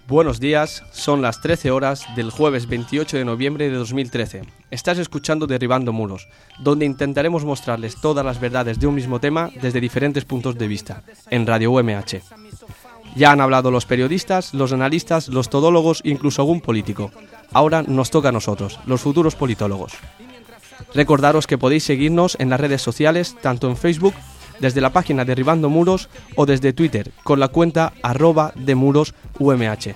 Buenos días, son las 13 horas del jueves 28 de noviembre de 2013. Estás escuchando Derribando Muros, donde intentaremos mostrarles todas las verdades de un mismo tema desde diferentes puntos de vista, en Radio UMH. Ya han hablado los periodistas, los analistas, los todólogos e incluso algún político. Ahora nos toca a nosotros, los futuros politólogos. Recordaros que podéis seguirnos en las redes sociales, tanto en Facebook, desde la página Derribando Muros, o desde Twitter, con la cuenta @demurosumh.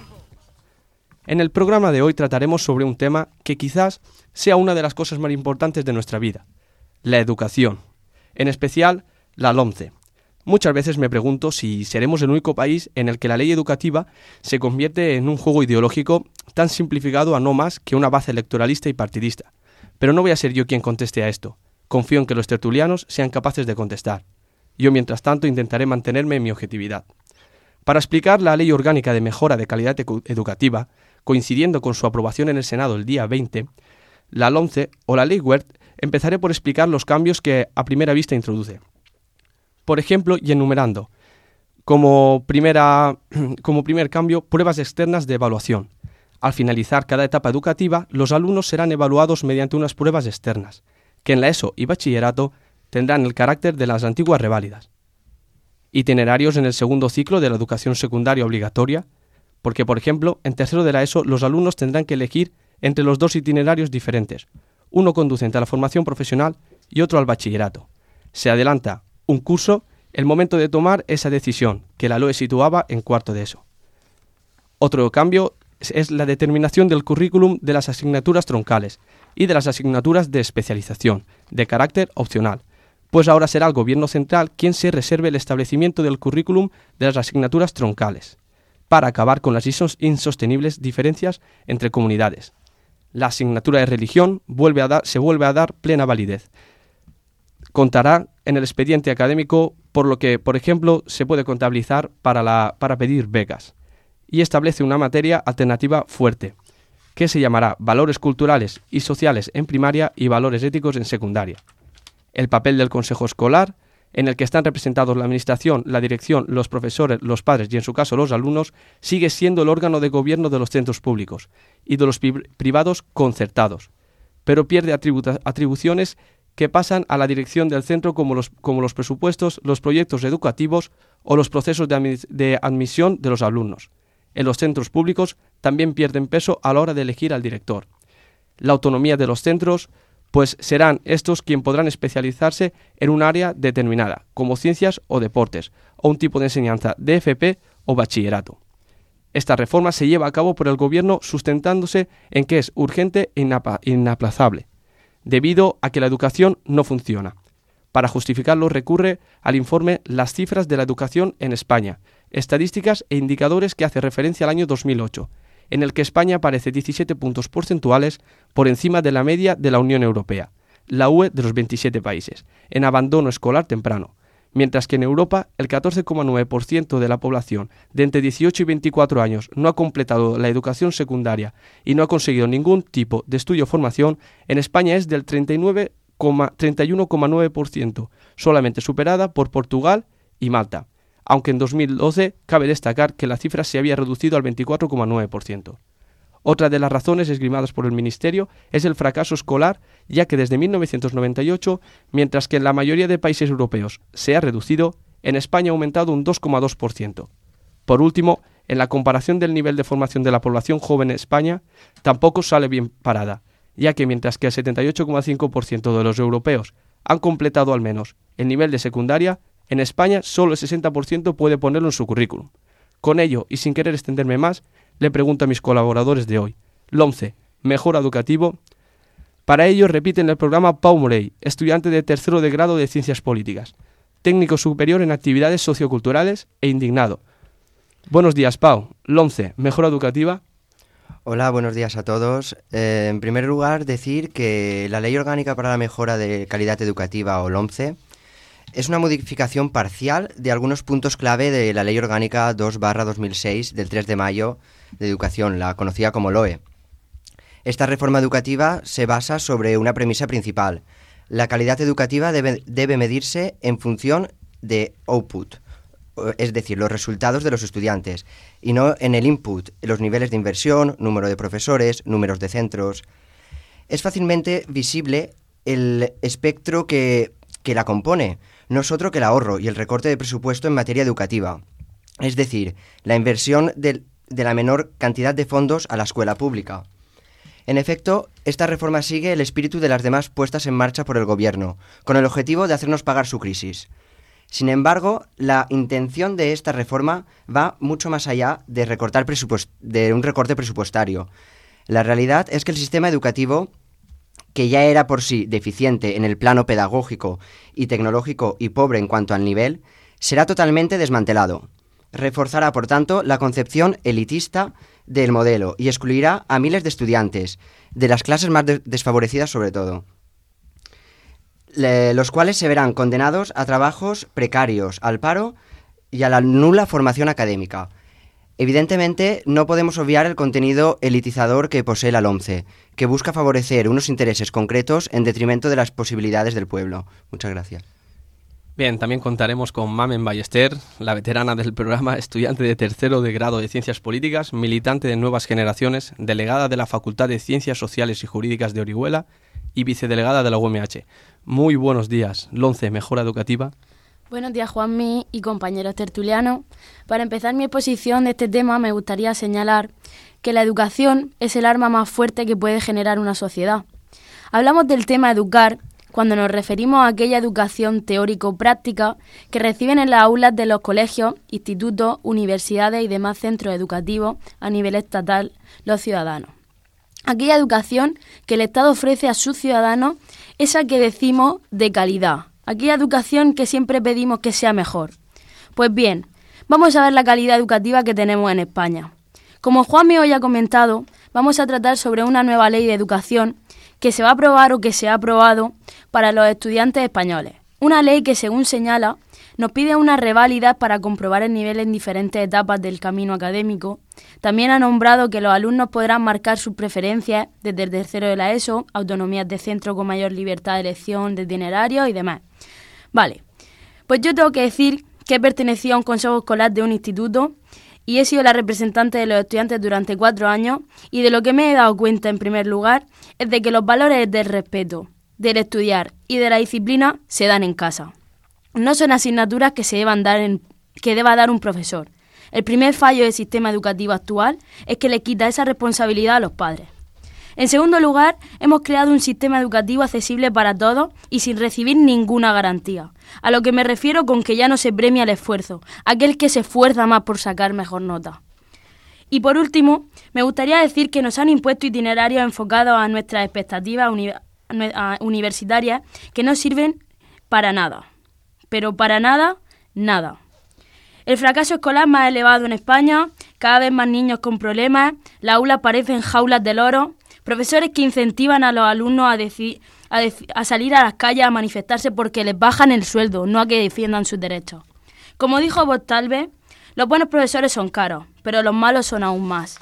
En el programa de hoy trataremos sobre un tema que quizás sea una de las cosas más importantes de nuestra vida, la educación, en especial la LOMCE. Muchas veces me pregunto si seremos el único país en el que la ley educativa se convierte en un juego ideológico tan simplificado a no más que una base electoralista y partidista. Pero no voy a ser yo quien conteste a esto. Confío en que los tertulianos sean capaces de contestar. Yo, mientras tanto, intentaré mantenerme en mi objetividad. Para explicar la Ley Orgánica de Mejora de Calidad Educativa, coincidiendo con su aprobación en el Senado el día 20, la LOMCE o la Ley Wert, empezaré por explicar los cambios que a primera vista introduce. Por ejemplo, y enumerando, como primer cambio, pruebas externas de evaluación. Al finalizar cada etapa educativa, los alumnos serán evaluados mediante unas pruebas externas, que en la ESO y bachillerato tendrán el carácter de las antiguas reválidas. Itinerarios en el segundo ciclo de la educación secundaria obligatoria, porque, por ejemplo, en tercero de la ESO los alumnos tendrán que elegir entre los dos itinerarios diferentes, uno conducente a la formación profesional y otro al bachillerato. Se adelanta un curso el momento de tomar esa decisión, que la LOE situaba en cuarto de ESO. Otro cambio es la determinación del currículum de las asignaturas troncales y de las asignaturas de especialización, de carácter opcional, pues ahora será el Gobierno central quien se reserve el establecimiento del currículum de las asignaturas troncales, para acabar con las insostenibles diferencias entre comunidades. La asignatura de religión se vuelve a dar plena validez. Contará en el expediente académico, por lo que, por ejemplo, se puede contabilizar para pedir becas, y establece una materia alternativa fuerte, que se llamará Valores Culturales y Sociales en primaria y Valores Éticos en secundaria. El papel del Consejo Escolar, en el que están representados la Administración, la Dirección, los profesores, los padres y, en su caso, los alumnos, sigue siendo el órgano de gobierno de los centros públicos y de los privados concertados, pero pierde atribuciones que pasan a la dirección del centro como los presupuestos, los proyectos educativos o los procesos de admisión de los alumnos. En los centros públicos también pierden peso a la hora de elegir al director. La autonomía de los centros, pues serán estos quienes podrán especializarse en un área determinada, como ciencias o deportes, o un tipo de enseñanza de FP o bachillerato. Esta reforma se lleva a cabo por el Gobierno sustentándose en que es urgente e inaplazable, debido a que la educación no funciona. Para justificarlo recurre al informe Las cifras de la educación en España, estadísticas e indicadores, que hace referencia al año 2008, en el que España aparece 17 puntos porcentuales por encima de la media de la Unión Europea, la UE de los 27 países, en abandono escolar temprano, mientras que en Europa el 14,9% de la población de entre 18 y 24 años no ha completado la educación secundaria y no ha conseguido ningún tipo de estudio o formación. En España es del 31,9%, solamente superada por Portugal y Malta, aunque en 2012 cabe destacar que la cifra se había reducido al 24,9%. Otra de las razones esgrimidas por el Ministerio es el fracaso escolar, ya que desde 1998, mientras que en la mayoría de países europeos se ha reducido, en España ha aumentado un 2,2%. Por último, en la comparación del nivel de formación de la población joven en España, tampoco sale bien parada, ya que mientras que el 78,5% de los europeos han completado al menos el nivel de secundaria, en España solo el 60% puede ponerlo en su currículum. Con ello, y sin querer extenderme más, le pregunto a mis colaboradores de hoy: LOMCE, ¿mejora educativo? Para ello repiten el programa Pau Morey, estudiante de tercero de grado de Ciencias Políticas, técnico superior en actividades socioculturales e indignado. Buenos días, Pau. LOMCE, ¿mejora educativa? Hola, buenos días a todos. En primer lugar, decir que la Ley Orgánica para la Mejora de Calidad Educativa, o LOMCE, es una modificación parcial de algunos puntos clave de la Ley Orgánica 2/2006 del 3 de mayo de Educación, la conocida como LOE. Esta reforma educativa se basa sobre una premisa principal: la calidad educativa debe medirse en función de output, es decir, los resultados de los estudiantes, y no en el input, los niveles de inversión, número de profesores, números de centros. Es fácilmente visible el espectro que la compone, no es otro que el ahorro y el recorte de presupuesto en materia educativa, es decir, la inversión de la menor cantidad de fondos a la escuela pública. En efecto, esta reforma sigue el espíritu de las demás puestas en marcha por el Gobierno, con el objetivo de hacernos pagar su crisis. Sin embargo, la intención de esta reforma va mucho más allá de un recorte presupuestario. La realidad es que el sistema educativo, que ya era por sí deficiente en el plano pedagógico y tecnológico y pobre en cuanto al nivel, será totalmente desmantelado. Reforzará, por tanto, la concepción elitista del modelo y excluirá a miles de estudiantes, de las clases más desfavorecidas sobre todo, los cuales se verán condenados a trabajos precarios, al paro y a la nula formación académica. Evidentemente, no podemos obviar el contenido elitizador que posee la LOMCE, que busca favorecer unos intereses concretos en detrimento de las posibilidades del pueblo. Muchas gracias. Bien, también contaremos con Mamen Ballester, la veterana del programa, estudiante de tercero de grado de Ciencias Políticas, militante de Nuevas Generaciones, delegada de la Facultad de Ciencias Sociales y Jurídicas de Orihuela y vicedelegada de la UMH. Muy buenos días, LOMCE, Mejora Educativa. Buenos días, Juanmi y compañeros tertulianos. Para empezar mi exposición de este tema me gustaría señalar que la educación es el arma más fuerte que puede generar una sociedad. Hablamos del tema educar cuando nos referimos a aquella educación teórico-práctica que reciben en las aulas de los colegios, institutos, universidades y demás centros educativos a nivel estatal los ciudadanos. Aquella educación que el Estado ofrece a sus ciudadanos, esa que decimos de calidad, aquella educación que siempre pedimos que sea mejor. Pues bien, vamos a ver la calidad educativa que tenemos en España. Como Juanmi hoy ha comentado, vamos a tratar sobre una nueva ley de educación que se va a aprobar o que se ha aprobado para los estudiantes españoles. Una ley que, según señala, nos pide unas reválidas para comprobar el nivel en diferentes etapas del camino académico. También ha nombrado que los alumnos podrán marcar sus preferencias desde el tercero de la ESO, autonomías de centro con mayor libertad de elección, de itinerario y demás. Vale, pues yo tengo que decir que he pertenecido a un consejo escolar de un instituto y he sido la representante de los estudiantes durante 4 años y de lo que me he dado cuenta, en primer lugar, es de que los valores del respeto, del estudiar y de la disciplina se dan en casa. No son asignaturas que se deban dar que deba dar un profesor. El primer fallo del sistema educativo actual es que le quita esa responsabilidad a los padres. En segundo lugar, hemos creado un sistema educativo accesible para todos y sin recibir ninguna garantía. A lo que me refiero con que ya no se premia el esfuerzo, aquel que se esfuerza más por sacar mejor nota. Y por último, me gustaría decir que nos han impuesto itinerarios enfocados a nuestras expectativas universitarias que no sirven para nada. Pero para nada, nada. El fracaso escolar más elevado en España, cada vez más niños con problemas, las aulas parecen jaulas de loros, profesores que incentivan a los alumnos a salir a las calles a manifestarse porque les bajan el sueldo, no a que defiendan sus derechos. Como dijo Bostalbe, los buenos profesores son caros, pero los malos son aún más.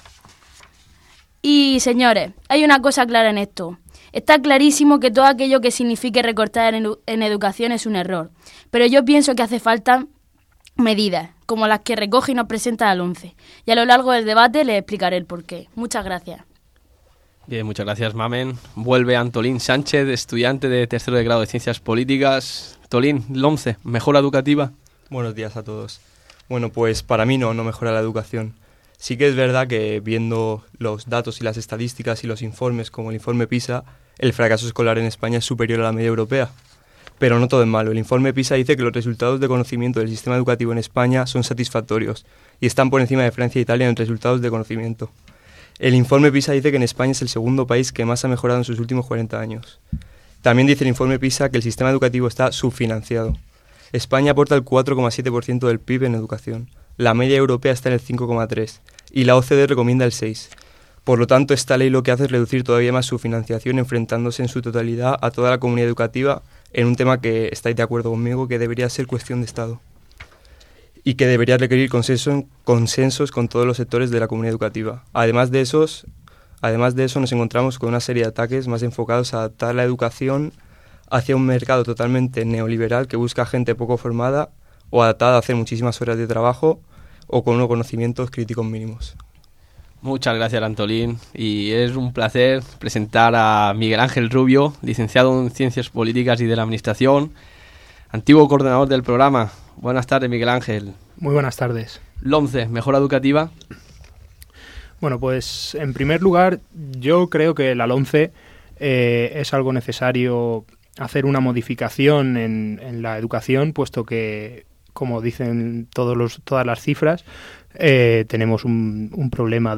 Y, señores, hay una cosa clara en esto. Está clarísimo que todo aquello que signifique recortar en educación es un error, pero yo pienso que hace falta medidas, como las que recoge y nos presenta la LOMCE. Y a lo largo del debate les explicaré el porqué. Muchas gracias. Bien, muchas gracias, Mamen. Vuelve Antolín Sánchez, estudiante de tercero de grado de Ciencias Políticas. Tolín, LOMCE, ¿mejora educativa? Buenos días a todos. Bueno, pues para mí no mejora la educación. Sí que es verdad que viendo los datos y las estadísticas y los informes, como el informe PISA, el fracaso escolar en España es superior a la media europea. Pero no todo es malo. El informe PISA dice que los resultados de conocimiento del sistema educativo en España son satisfactorios y están por encima de Francia e Italia en resultados de conocimiento. El informe PISA dice que en España es el segundo país que más ha mejorado en sus últimos 40 años. También dice el informe PISA que el sistema educativo está subfinanciado. España aporta el 4,7% del PIB en educación. La media europea está en el 5,3% y la OCDE recomienda el 6%. Por lo tanto, esta ley lo que hace es reducir todavía más su financiación, enfrentándose en su totalidad a toda la comunidad educativa en un tema que estáis de acuerdo conmigo, que debería ser cuestión de Estado y que debería requerir consensos con todos los sectores de la comunidad educativa. Además de eso, nos encontramos con una serie de ataques más enfocados a adaptar la educación hacia un mercado totalmente neoliberal que busca gente poco formada o adaptada a hacer muchísimas horas de trabajo o con unos conocimientos críticos mínimos. Muchas gracias, Antolín, y es un placer presentar a Miguel Ángel Rubio, licenciado en Ciencias Políticas y de la Administración, antiguo coordinador del programa. Buenas tardes, Miguel Ángel. Muy buenas tardes. LOMCE, ¿mejora educativa? Bueno, pues en primer lugar, yo creo que la LOMCE es algo necesario hacer una modificación en la educación, puesto que, como dicen todas las cifras, tenemos un problema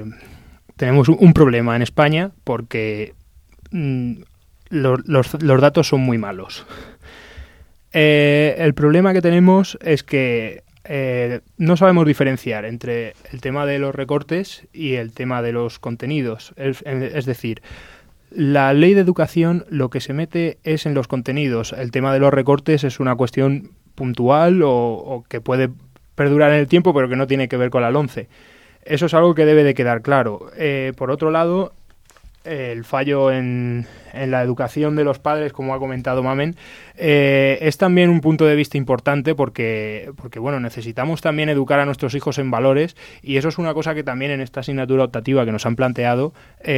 en España porque los datos son muy malos. El problema que tenemos es que no sabemos diferenciar entre el tema de los recortes y el tema de los contenidos. Es decir, la ley de educación lo que se mete es en los contenidos. El tema de los recortes es una cuestión puntual o que puede perdurar en el tiempo, pero que no tiene que ver con la LOMCE. Eso es algo que debe de quedar claro. Por otro lado, el fallo en la educación de los padres, como ha comentado Mamen, es también un punto de vista importante porque bueno, necesitamos también educar a nuestros hijos en valores, y eso es una cosa que también en esta asignatura optativa que nos han planteado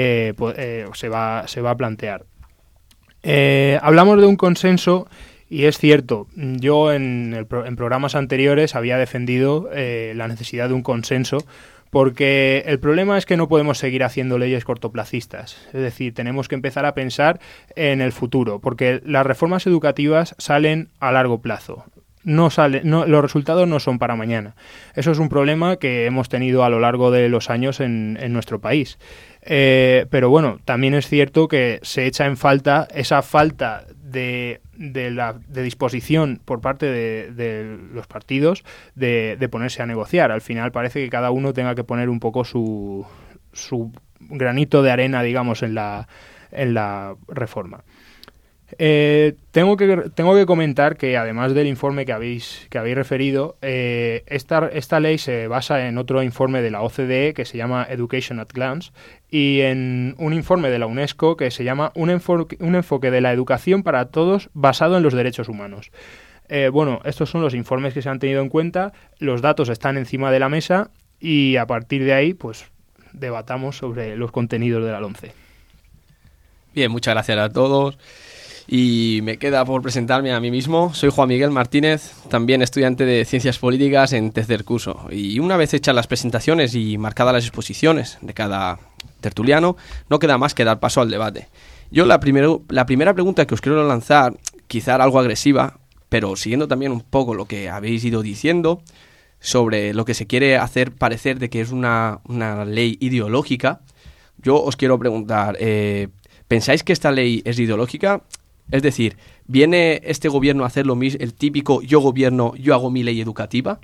se va a plantear. Hablamos de un consenso. Y es cierto, yo en programas anteriores había defendido la necesidad de un consenso, porque el problema es que no podemos seguir haciendo leyes cortoplacistas. Es decir, tenemos que empezar a pensar en el futuro, porque las reformas educativas salen a largo plazo. Los resultados no son para mañana. Eso es un problema que hemos tenido a lo largo de los años en nuestro país. Pero bueno, también es cierto que se echa en falta esa falta de disposición por parte de los partidos de ponerse a negociar. Al final parece que cada uno tenga que poner un poco su granito de arena, digamos, en la reforma. Tengo que comentar que, además del informe que habéis referido, esta ley se basa en otro informe de la OCDE que se llama Education at Glance, y en un informe de la UNESCO que se llama un enfoque de la educación para todos basado en los derechos humanos. Bueno, estos son los informes que se han tenido en cuenta, los datos están encima de la mesa y a partir de ahí pues debatamos sobre los contenidos de la LOMCE. Bien, muchas gracias a todos. Y me queda por presentarme a mí mismo. Soy Juan Miguel Martínez, también estudiante de Ciencias Políticas en tercer curso. Y una vez hechas las presentaciones y marcadas las exposiciones de cada tertuliano, no queda más que dar paso al debate. Yo la primera pregunta que os quiero lanzar, quizá algo agresiva, pero siguiendo también un poco lo que habéis ido diciendo sobre lo que se quiere hacer parecer de que es una ley ideológica, yo os quiero preguntar, ¿pensáis que esta ley es ideológica? Es decir, ¿viene este gobierno a hacer lo mismo, el típico yo gobierno, yo hago mi ley educativa?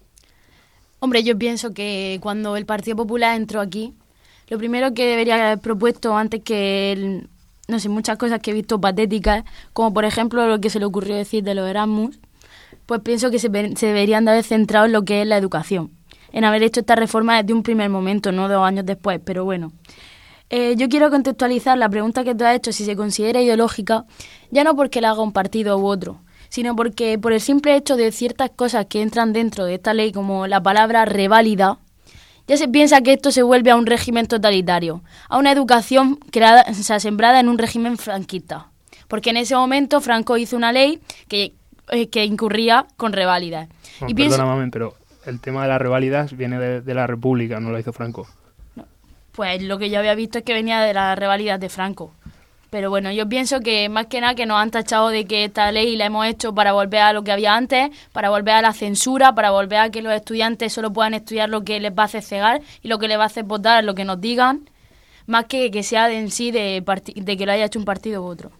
Hombre, yo pienso que cuando el Partido Popular entró aquí, lo primero que debería haber propuesto antes que, no sé, muchas cosas que he visto patéticas, como por ejemplo lo que se le ocurrió decir de los Erasmus, pues pienso que se deberían de haber centrado en lo que es la educación, en haber hecho esta reforma desde un primer momento, no 2 años después, pero bueno. Yo quiero contextualizar la pregunta que tú has hecho, si se considera ideológica, ya no porque la haga un partido u otro, sino porque por el simple hecho de ciertas cosas que entran dentro de esta ley, como la palabra reválida, ya se piensa que esto se vuelve a un régimen totalitario, a una educación creada, o sea, sembrada en un régimen franquista. Porque en ese momento Franco hizo una ley que incurría con reválidas. Bueno, perdona, Mamen, pero el tema de las reválidas viene de la República, no lo hizo Franco. Pues lo que yo había visto es que venía de las reválidas de Franco. Pero bueno, yo pienso que más que nada que nos han tachado de que esta ley la hemos hecho para volver a lo que había antes, para volver a la censura, para volver a que los estudiantes solo puedan estudiar lo que les va a hacer cegar y lo que les va a hacer votar lo que nos digan, más que sea en sí de que lo haya hecho un partido u otro.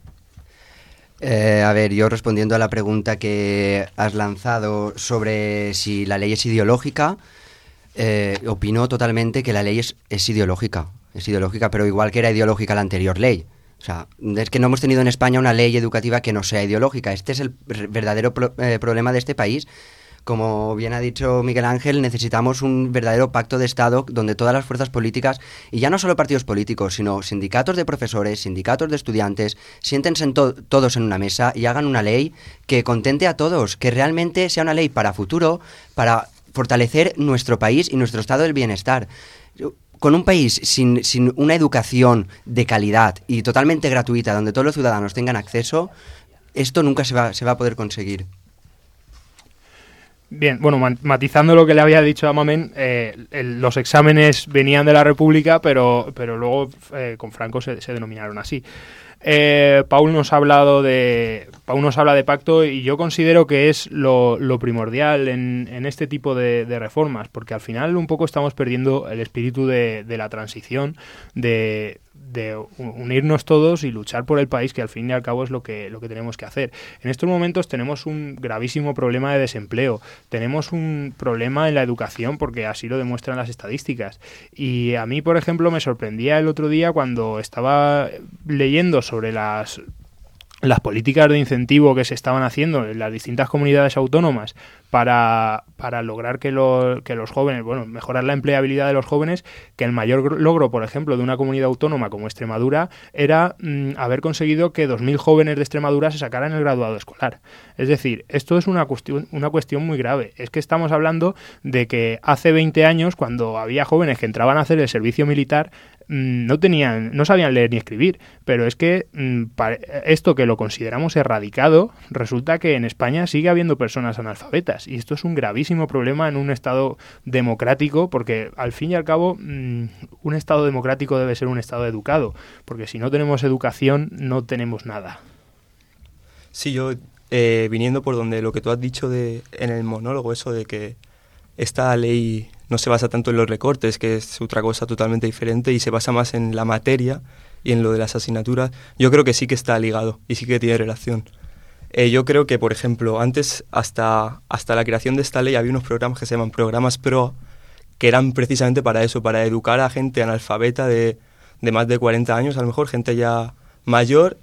A ver, yo respondiendo a la pregunta que has lanzado sobre si la ley es ideológica, opino totalmente que la ley es ideológica, pero igual que era ideológica la anterior ley. O sea, es que no hemos tenido en España una ley educativa que no sea ideológica. Este es el verdadero problema de este país, Como bien ha dicho Miguel Ángel, necesitamos un verdadero pacto de Estado donde todas las fuerzas políticas, y ya no solo partidos políticos, sino sindicatos de profesores, sindicatos de estudiantes, siéntense todos en una mesa y hagan una ley que contente a todos, que realmente sea una ley para futuro, para fortalecer nuestro país y nuestro estado del bienestar. Con un país sin una educación de calidad y totalmente gratuita, donde todos los ciudadanos tengan acceso, esto nunca se va a poder conseguir. Bien, bueno, matizando lo que le había dicho a Mamen, los exámenes venían de la República, pero luego con Franco se denominaron así. Paul nos habla de pacto, y yo considero que es lo primordial en este tipo de reformas, porque al final un poco estamos perdiendo el espíritu de la transición, de unirnos todos y luchar por el país, que al fin y al cabo es lo que tenemos que hacer. En estos momentos tenemos un gravísimo problema de desempleo, tenemos un problema en la educación, porque así lo demuestran las estadísticas. Y a mí, por ejemplo, me sorprendía el otro día cuando estaba leyendo sobre las políticas de incentivo que se estaban haciendo en las distintas comunidades autónomas para lograr que los jóvenes, bueno, mejorar la empleabilidad de los jóvenes, que el mayor logro, por ejemplo, de una comunidad autónoma como Extremadura era haber conseguido que 2.000 jóvenes de Extremadura se sacaran el graduado escolar. Es decir, esto es una cuestión muy grave. Es que estamos hablando de que hace 20 años, cuando había jóvenes que entraban a hacer el servicio militar, no sabían leer ni escribir, pero es que esto que lo consideramos erradicado, resulta que en España sigue habiendo personas analfabetas, y esto es un gravísimo problema en un Estado democrático, porque al fin y al cabo un Estado democrático debe ser un Estado educado, porque si no tenemos educación no tenemos nada. Sí, yo viniendo por donde lo que tú has dicho en el monólogo, eso de que esta ley no se basa tanto en los recortes, que es otra cosa totalmente diferente, y se basa más en la materia y en lo de las asignaturas, yo creo que sí que está ligado y sí que tiene relación. Yo creo que, por ejemplo, antes, hasta la creación de esta ley, había unos programas que se llaman programas PRO, que eran precisamente para eso, para educar a gente analfabeta de más de 40 años, a lo mejor, gente ya mayor,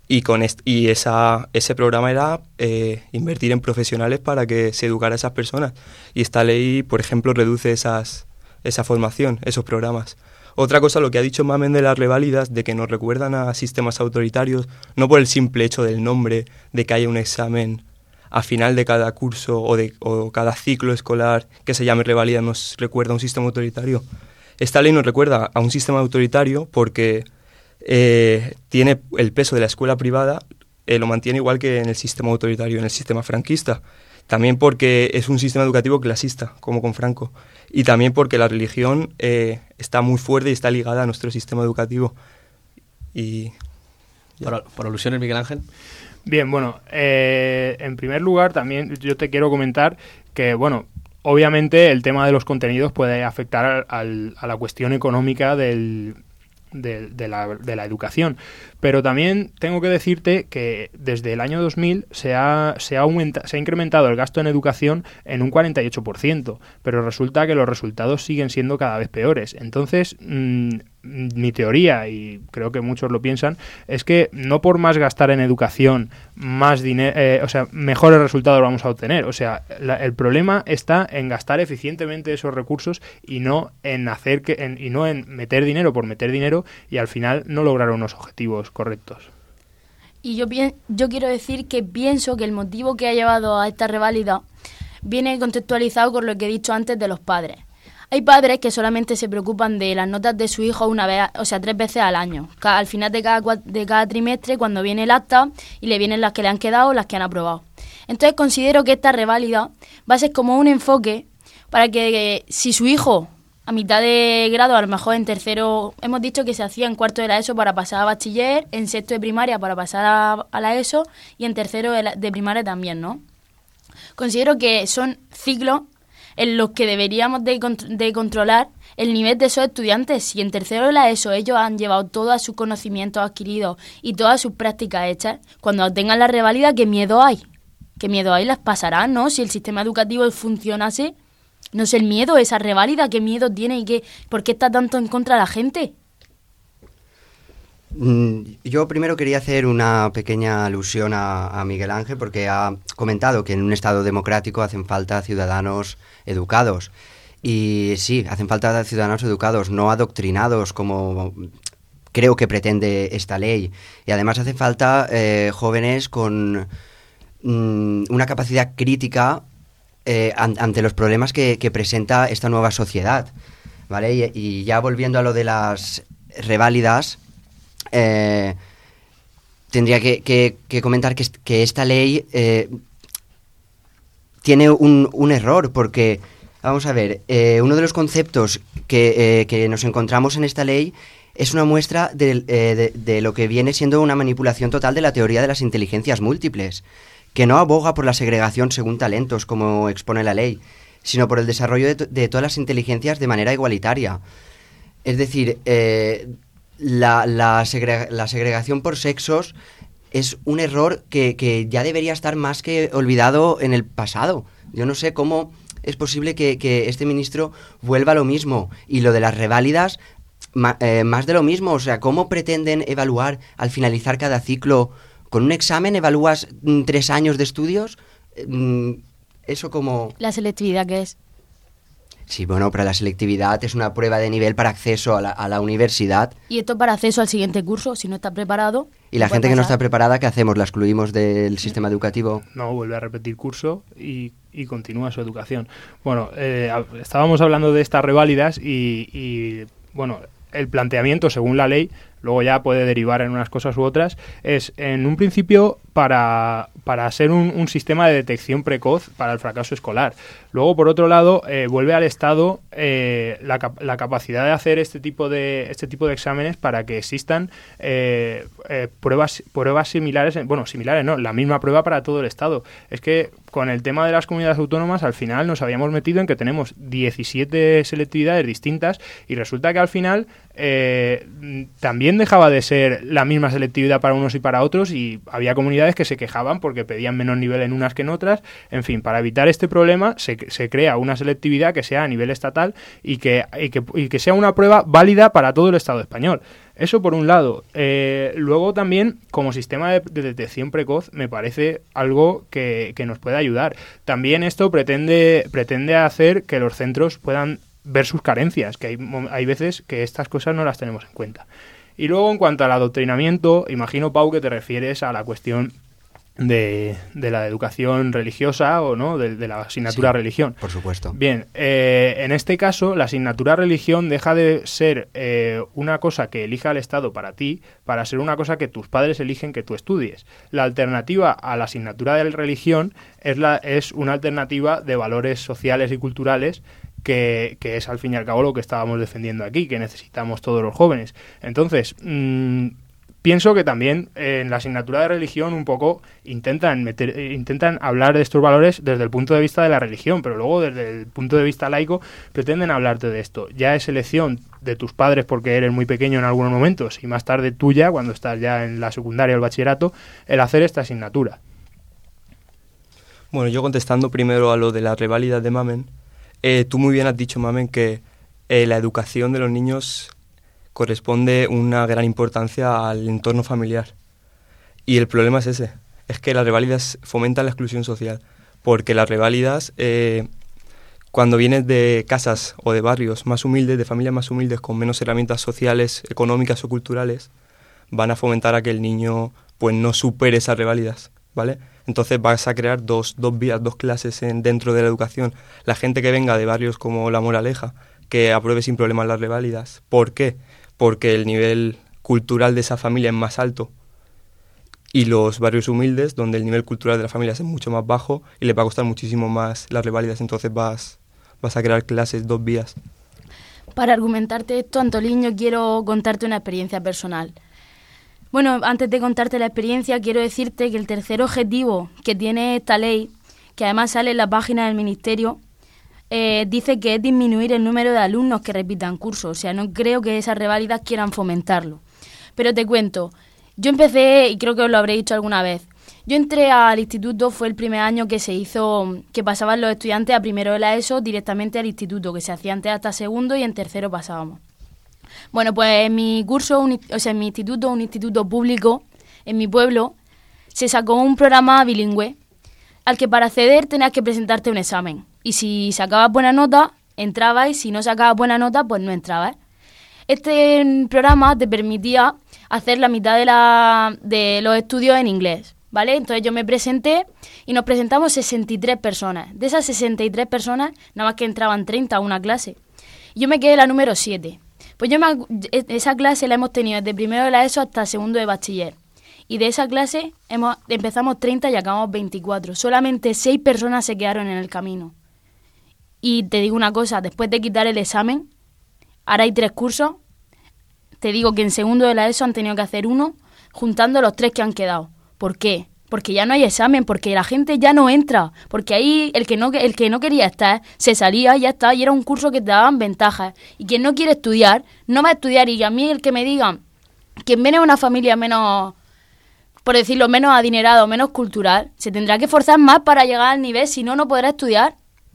y ese programa era invertir en profesionales para que se educara a esas personas. Y esta ley, por ejemplo, reduce esa formación, esos programas. Otra cosa, lo que ha dicho Mamen de las reválidas, de que nos recuerdan a sistemas autoritarios, no por el simple hecho del nombre, de que haya un examen a final de cada curso o cada ciclo escolar que se llame reválida, nos recuerda a un sistema autoritario. Esta ley nos recuerda a un sistema autoritario porque tiene el peso de la escuela privada, lo mantiene igual que en el sistema autoritario, en el sistema franquista. También porque es un sistema educativo clasista, como con Franco. Y también porque la religión está muy fuerte y está ligada a nuestro sistema educativo. Y por alusiones, Miguel Ángel. Bien, bueno, en primer lugar también yo te quiero comentar que, bueno, obviamente el tema de los contenidos puede afectar a la cuestión económica de la educación, pero también tengo que decirte que desde el año 2000 se ha incrementado el gasto en educación en un 48%, pero resulta que los resultados siguen siendo cada vez peores. Entonces, mi teoría, y creo que muchos lo piensan, es que no por más gastar en educación, más dinero, mejores resultados vamos a obtener. O sea, el problema está en gastar eficientemente esos recursos y no en meter dinero por meter dinero y al final no lograr unos objetivos correctos. Y yo quiero decir que pienso que el motivo que ha llevado a esta reválida viene contextualizado con lo que he dicho antes de los padres. Hay padres que solamente se preocupan de las notas de su hijo una vez, 3 veces al año, al final de cada trimestre, cuando viene el acta y le vienen las que le han quedado o las que han aprobado. Entonces considero que esta reválida va a ser como un enfoque para que si su hijo a mitad de grado, a lo mejor en tercero, hemos dicho que se hacía en cuarto de la ESO para pasar a bachiller, en sexto de primaria para pasar a la ESO y en tercero de primaria también, ¿no? Considero que son ciclos en los que deberíamos de controlar el nivel de esos estudiantes. Si en tercero de la ESO ellos han llevado todos sus conocimientos adquiridos y todas sus prácticas hechas, cuando tengan la reválida, ¿qué miedo hay? ¿Qué miedo hay? Las pasarán, ¿no? Si el sistema educativo funciona así, no sé el miedo, esa reválida, ¿qué miedo tiene y por qué está tanto en contra de la gente? Yo primero quería hacer una pequeña alusión a Miguel Ángel, porque ha comentado que en un Estado democrático hacen falta ciudadanos educados. Y sí, hacen falta ciudadanos educados, no adoctrinados como creo que pretende esta ley. Y además hace falta jóvenes con una capacidad crítica ante los problemas que presenta esta nueva sociedad, ¿vale? Y ya volviendo a lo de las reválidas, tendría que comentar que esta ley tiene un error, porque, vamos a ver, uno de los conceptos que nos encontramos en esta ley es una muestra de lo que viene siendo una manipulación total de la teoría de las inteligencias múltiples, que no aboga por la segregación según talentos, como expone la ley, sino por el desarrollo de todas las inteligencias de manera igualitaria. Es decir, la segregación por sexos es un error que ya debería estar más que olvidado en el pasado. Yo no sé cómo es posible que este ministro vuelva a lo mismo. Y lo de las reválidas, más de lo mismo. O sea, ¿cómo pretenden evaluar al finalizar cada ciclo? ¿Con un examen evalúas 3 años de estudios? Eso como... La selectividad, ¿qué es? Sí, bueno, pero la selectividad es una prueba de nivel para acceso a la universidad. Y esto para acceso al siguiente curso, si no está preparado... ¿Y la gente que no está preparada, qué hacemos? ¿La excluimos del sistema educativo? No, vuelve a repetir curso y continúa su educación. Bueno, estábamos hablando de estas reválidas y bueno, el planteamiento según la ley, luego ya puede derivar en unas cosas u otras, es en un principio para ser un sistema de detección precoz para el fracaso escolar. Luego, por otro lado, vuelve al Estado la capacidad de hacer este tipo de exámenes para que existan pruebas similares, similares no, la misma prueba para todo el Estado. Es que con el tema de las comunidades autónomas, al final nos habíamos metido en que tenemos 17 selectividades distintas y resulta que al final también dejaba de ser la misma selectividad para unos y para otros, y había comunidades que se quejaban porque pedían menos nivel en unas que en otras. En fin, para evitar este problema se crea una selectividad que sea a nivel estatal y que sea una prueba válida para todo el Estado español. Eso por un lado. Luego también, como sistema de detección precoz, me parece algo que nos puede ayudar. También esto pretende hacer que los centros puedan ver sus carencias, que hay veces que estas cosas no las tenemos en cuenta. Y luego, en cuanto al adoctrinamiento, imagino, Pau, que te refieres a la cuestión de la educación religiosa o no, de la asignatura religión. Por supuesto. Bien, en este caso, la asignatura religión deja de ser una cosa que elija el Estado para ti, para ser una cosa que tus padres eligen que tú estudies. La alternativa a la asignatura de religión es una alternativa de valores sociales y culturales que es al fin y al cabo lo que estábamos defendiendo aquí, que necesitamos todos los jóvenes. Entonces, pienso que también en la asignatura de religión un poco intentan hablar de estos valores desde el punto de vista de la religión, pero luego desde el punto de vista laico pretenden hablarte de esto. Ya es elección de tus padres porque eres muy pequeño en algunos momentos y más tarde tuya, cuando estás ya en la secundaria o el bachillerato, el hacer esta asignatura. Bueno, yo contestando primero a lo de la reválida de Mamen, tú muy bien has dicho, Mamen, que la educación de los niños corresponde una gran importancia al entorno familiar. Y el problema es ese, es que las reválidas fomentan la exclusión social, porque las reválidas, cuando vienes de casas o de barrios más humildes, de familias más humildes, con menos herramientas sociales, económicas o culturales, van a fomentar a que el niño pues no supere esas reválidas, ¿vale? Entonces vas a crear dos vías, dos clases dentro de la educación. La gente que venga de barrios como La Moraleja, que apruebe sin problemas las reválidas. ¿Por qué? Porque el nivel cultural de esa familia es más alto. Y los barrios humildes, donde el nivel cultural de la familia es mucho más bajo y les va a costar muchísimo más las reválidas. Entonces vas a crear clases, 2 vías. Para argumentarte esto, Antolín, yo quiero contarte una experiencia personal. Bueno, antes de contarte la experiencia, quiero decirte que el tercer objetivo que tiene esta ley, que además sale en la página del Ministerio, dice que es disminuir el número de alumnos que repitan cursos. O sea, no creo que esas reválidas quieran fomentarlo. Pero te cuento, yo empecé, y creo que os lo habré dicho alguna vez, yo entré al instituto, fue el primer año que se hizo, que pasaban los estudiantes a primero de la ESO directamente al instituto, que se hacía antes hasta segundo y en tercero pasábamos. Bueno, pues en mi curso, en mi instituto, un instituto público, en mi pueblo, se sacó un programa bilingüe al que para acceder tenías que presentarte un examen. Y si sacabas buena nota, entrabas, y si no sacabas buena nota, pues no entrabas. Este programa te permitía hacer la mitad de los estudios en inglés, ¿vale? Entonces yo me presenté y nos presentamos 63 personas. De esas 63 personas, nada más que entraban 30 a una clase. Yo me quedé la número 7. Pues esa clase la hemos tenido desde primero de la ESO hasta segundo de bachiller. Y de esa clase empezamos 30 y acabamos 24. Solamente 6 personas se quedaron en el camino. Y te digo una cosa, después de quitar el examen, ahora hay 3 cursos. Te digo que en segundo de la ESO han tenido que hacer uno, juntando los 3 que han quedado. ¿Por qué? Porque ya no hay examen, porque la gente ya no entra. Porque ahí el que no quería estar, se salía y ya está. Y era un curso que te daban ventajas. Y quien no quiere estudiar, no va a estudiar. Y a mí el que me digan, quien viene de una familia menos, por decirlo, menos adinerado, menos cultural, se tendrá que esforzar más para llegar al nivel, si no, no podrá estudiar.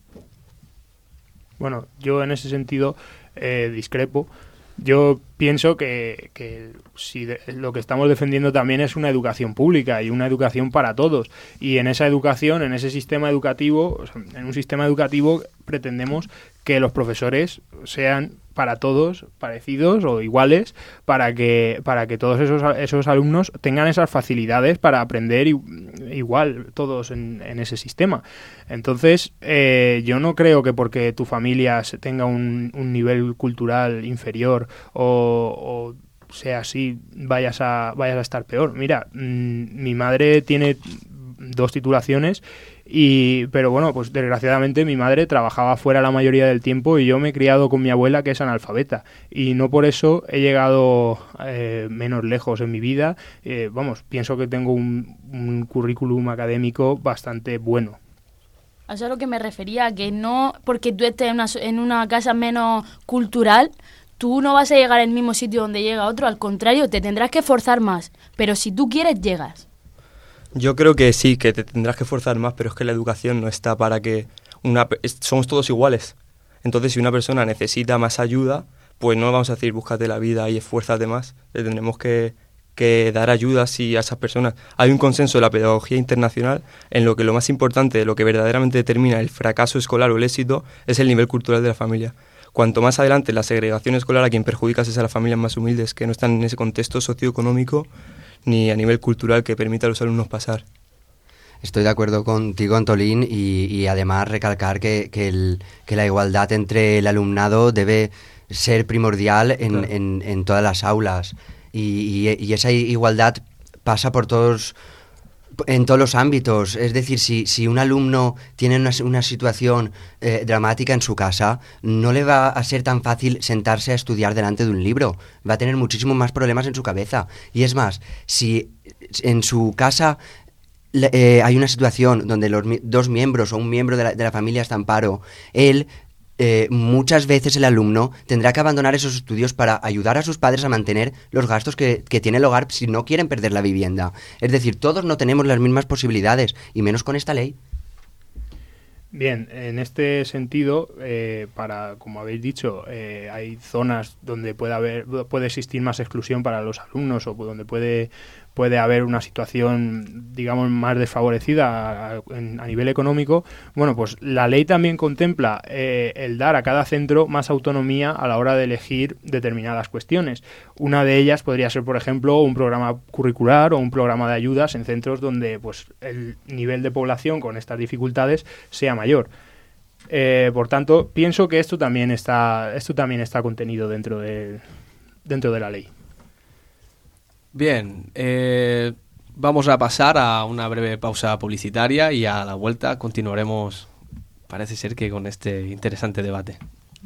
Bueno, yo en ese sentido discrepo. Yo pienso que si lo que estamos defendiendo también es una educación pública y una educación para todos. Y en esa educación, en ese sistema educativo, o sea, en un sistema educativo pretendemos que los profesores sean para todos parecidos o iguales, para que todos esos alumnos tengan esas facilidades para aprender igual todos en ese sistema. Entonces, yo no creo que porque tu familia tenga un nivel cultural inferior o sea así, vayas a estar peor. Mira, mi madre tiene 2 titulaciones, pero bueno, pues desgraciadamente mi madre trabajaba fuera la mayoría del tiempo y yo me he criado con mi abuela, que es analfabeta, y no por eso he llegado menos lejos en mi vida. Pienso que tengo un currículum académico bastante bueno. A eso es a lo que me refería, que no porque tú estés en una casa menos cultural, tú no vas a llegar al mismo sitio donde llega otro. Al contrario, te tendrás que esforzar más, pero si tú quieres, llegas. Yo creo que sí, que te tendrás que esforzar más, pero es que la educación no está para que somos todos iguales. Entonces, si una persona necesita más ayuda, pues no vamos a decir búscate la vida y esfuérzate más. Le tendremos que dar ayuda a esas personas. Hay un consenso de la pedagogía internacional en lo que lo más importante, lo que verdaderamente determina el fracaso escolar o el éxito, es el nivel cultural de la familia. Cuanto más adelante la segregación escolar, a quien perjudicas es a las familias más humildes, que no están en ese contexto socioeconómico ni a nivel cultural que permita a los alumnos pasar. Estoy de acuerdo contigo, Antolín, y además recalcar que la igualdad entre el alumnado debe ser primordial en todas las aulas, y esa igualdad pasa en todos los ámbitos. Es decir, si un alumno tiene una situación dramática en su casa, no le va a ser tan fácil sentarse a estudiar delante de un libro. Va a tener muchísimos más problemas en su cabeza. Y es más, si en su casa hay una situación donde los 2 miembros o un miembro de la familia está en paro, muchas veces el alumno tendrá que abandonar esos estudios para ayudar a sus padres a mantener los gastos que tiene el hogar si no quieren perder la vivienda. Es decir, todos no tenemos las mismas posibilidades, y menos con esta ley. Bien, en este sentido, como habéis dicho, hay zonas donde puede existir más exclusión para los alumnos, o donde puede haber una situación, digamos, más desfavorecida a nivel económico. Bueno, pues la ley también contempla el dar a cada centro más autonomía a la hora de elegir determinadas cuestiones. Una de ellas podría ser, por ejemplo, un programa curricular o un programa de ayudas en centros donde pues el nivel de población con estas dificultades sea mayor. Por tanto, pienso que esto también está contenido dentro de la ley. Bien, vamos a pasar a una breve pausa publicitaria y a la vuelta continuaremos, parece ser que con este interesante debate.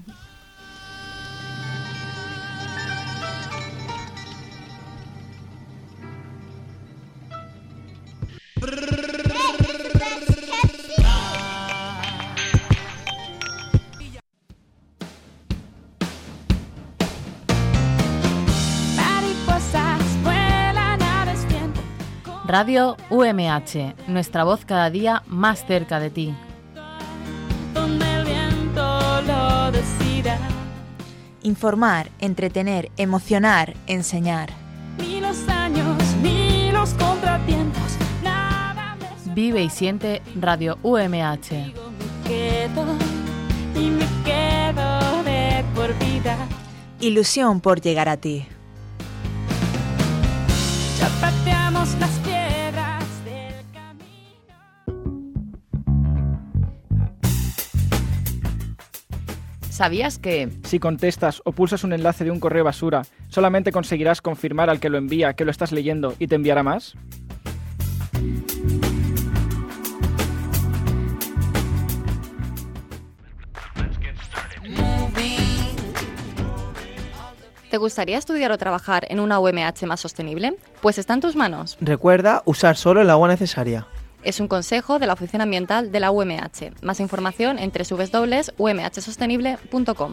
Radio UMH, nuestra voz cada día más cerca de ti. Donde el viento lo decida. Informar, entretener, emocionar, enseñar. Ni los años, ni los contratiempos, nada me... Vive y siente Radio UMH. Me quedo de por vida. Ilusión por llegar a ti. Ya pateamos las piedras del camino. ¿Sabías que Si contestas o pulsas un enlace de un correo basura, solamente conseguirás confirmar al que lo envía que lo estás leyendo y te enviará más? ¿Te gustaría estudiar o trabajar en una UMH más sostenible? Pues está en tus manos. Recuerda usar solo el agua necesaria. Es un consejo de la Oficina Ambiental de la UMH. Más información en www.umhsostenible.com.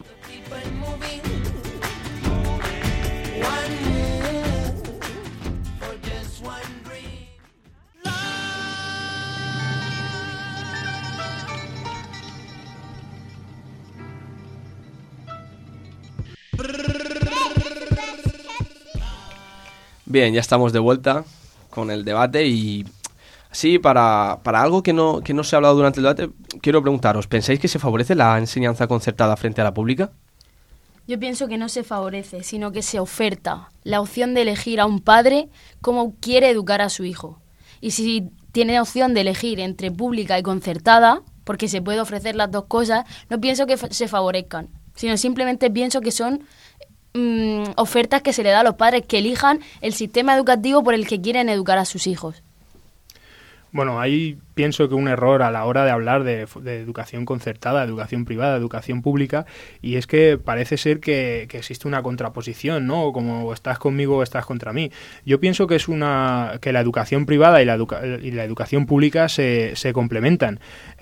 Bien, ya estamos de vuelta con el debate y sí, para algo que no se ha hablado durante el debate, quiero preguntaros, ¿pensáis que se favorece la enseñanza concertada frente a la pública? Yo pienso que no se favorece, sino que se oferta la opción de elegir a un padre cómo quiere educar a su hijo. Y si tiene opción de elegir entre pública y concertada, porque se puede ofrecer las dos cosas, no pienso que se favorezcan, sino simplemente pienso que son ofertas que se le da a los padres que elijan el sistema educativo por el que quieren educar a sus hijos. Bueno, ahí pienso que un error a la hora de hablar de educación concertada, educación privada, educación pública, y es que parece ser que existe una contraposición, ¿no? Como estás conmigo o estás contra mí. Yo pienso que que la educación privada y la educación pública se complementan.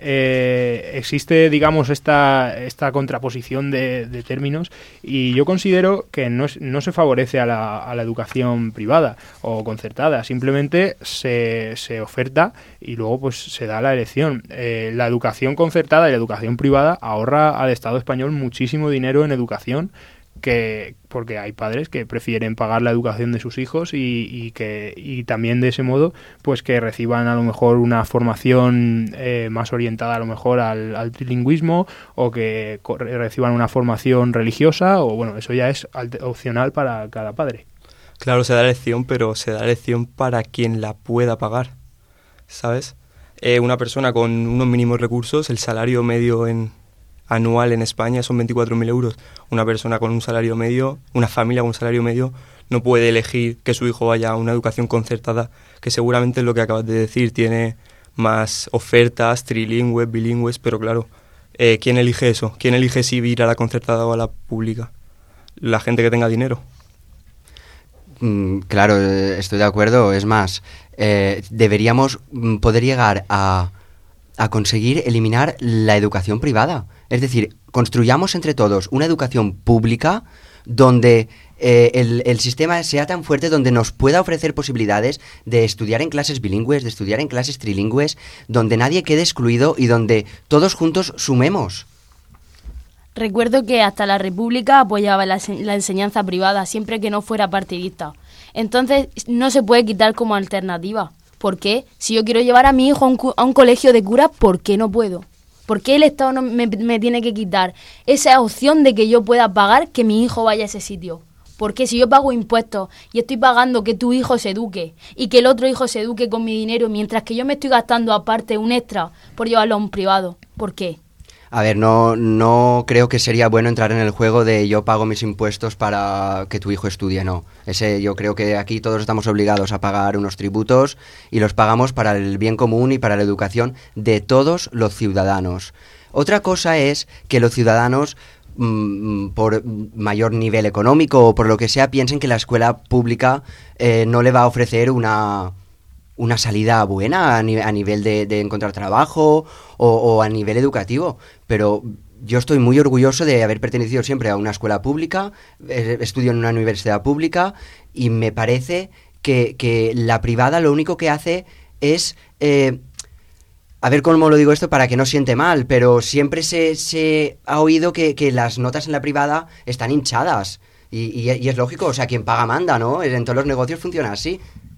Existe, digamos, esta contraposición de términos, y yo considero que no se favorece a la educación privada o concertada, simplemente se oferta y luego pues se da la elección. La educación concertada y la educación privada ahorra al Estado español muchísimo dinero en educación, porque hay padres que prefieren pagar la educación de sus hijos y también de ese modo pues que reciban a lo mejor una formación más orientada a lo mejor al trilingüismo, o que reciban una formación religiosa, o bueno, eso ya es opcional para cada padre. Claro, se da elección, pero se da elección para quien la pueda pagar, ¿sabes? Una persona con unos mínimos recursos, el salario medio anual en España son 24.000 euros. Una persona con un salario medio, una familia con un salario medio, no puede elegir que su hijo vaya a una educación concertada, que seguramente es lo que acabas de decir, tiene más ofertas trilingües, bilingües, pero claro, ¿quién elige eso? ¿Quién elige si ir a la concertada o a la pública? La gente que tenga dinero. Claro, estoy de acuerdo. Es más, deberíamos poder llegar a conseguir eliminar la educación privada. Es decir, construyamos entre todos una educación pública donde el sistema sea tan fuerte, donde nos pueda ofrecer posibilidades de estudiar en clases bilingües, de estudiar en clases trilingües, donde nadie quede excluido y donde todos juntos sumemos. Recuerdo que hasta la República apoyaba la enseñanza privada siempre que no fuera partidista. Entonces no se puede quitar como alternativa. ¿Por qué? Si yo quiero llevar a mi hijo a un colegio de curas, ¿por qué no puedo? ¿Por qué el Estado no me tiene que quitar esa opción de que yo pueda pagar que mi hijo vaya a ese sitio? Porque si yo pago impuestos y estoy pagando que tu hijo se eduque y que el otro hijo se eduque con mi dinero, mientras que yo me estoy gastando aparte un extra por llevarlo a un privado, ¿por qué? A ver, no creo que sería bueno entrar en el juego de yo pago mis impuestos para que tu hijo estudie, no. Yo creo que aquí todos estamos obligados a pagar unos tributos y los pagamos para el bien común y para la educación de todos los ciudadanos. Otra cosa es que los ciudadanos, por mayor nivel económico o por lo que sea, piensen que la escuela pública no le va a ofrecer una salida buena a nivel de encontrar trabajo o a nivel educativo, pero yo estoy muy orgulloso de haber pertenecido siempre a una escuela pública, estudio en una universidad pública y me parece que la privada lo único que hace es A ver cómo lo digo esto para que no siente mal, pero siempre se ha oído que las notas en la privada están hinchadas. Y es lógico, o sea, quien paga manda, ¿no? En todos los negocios funciona así.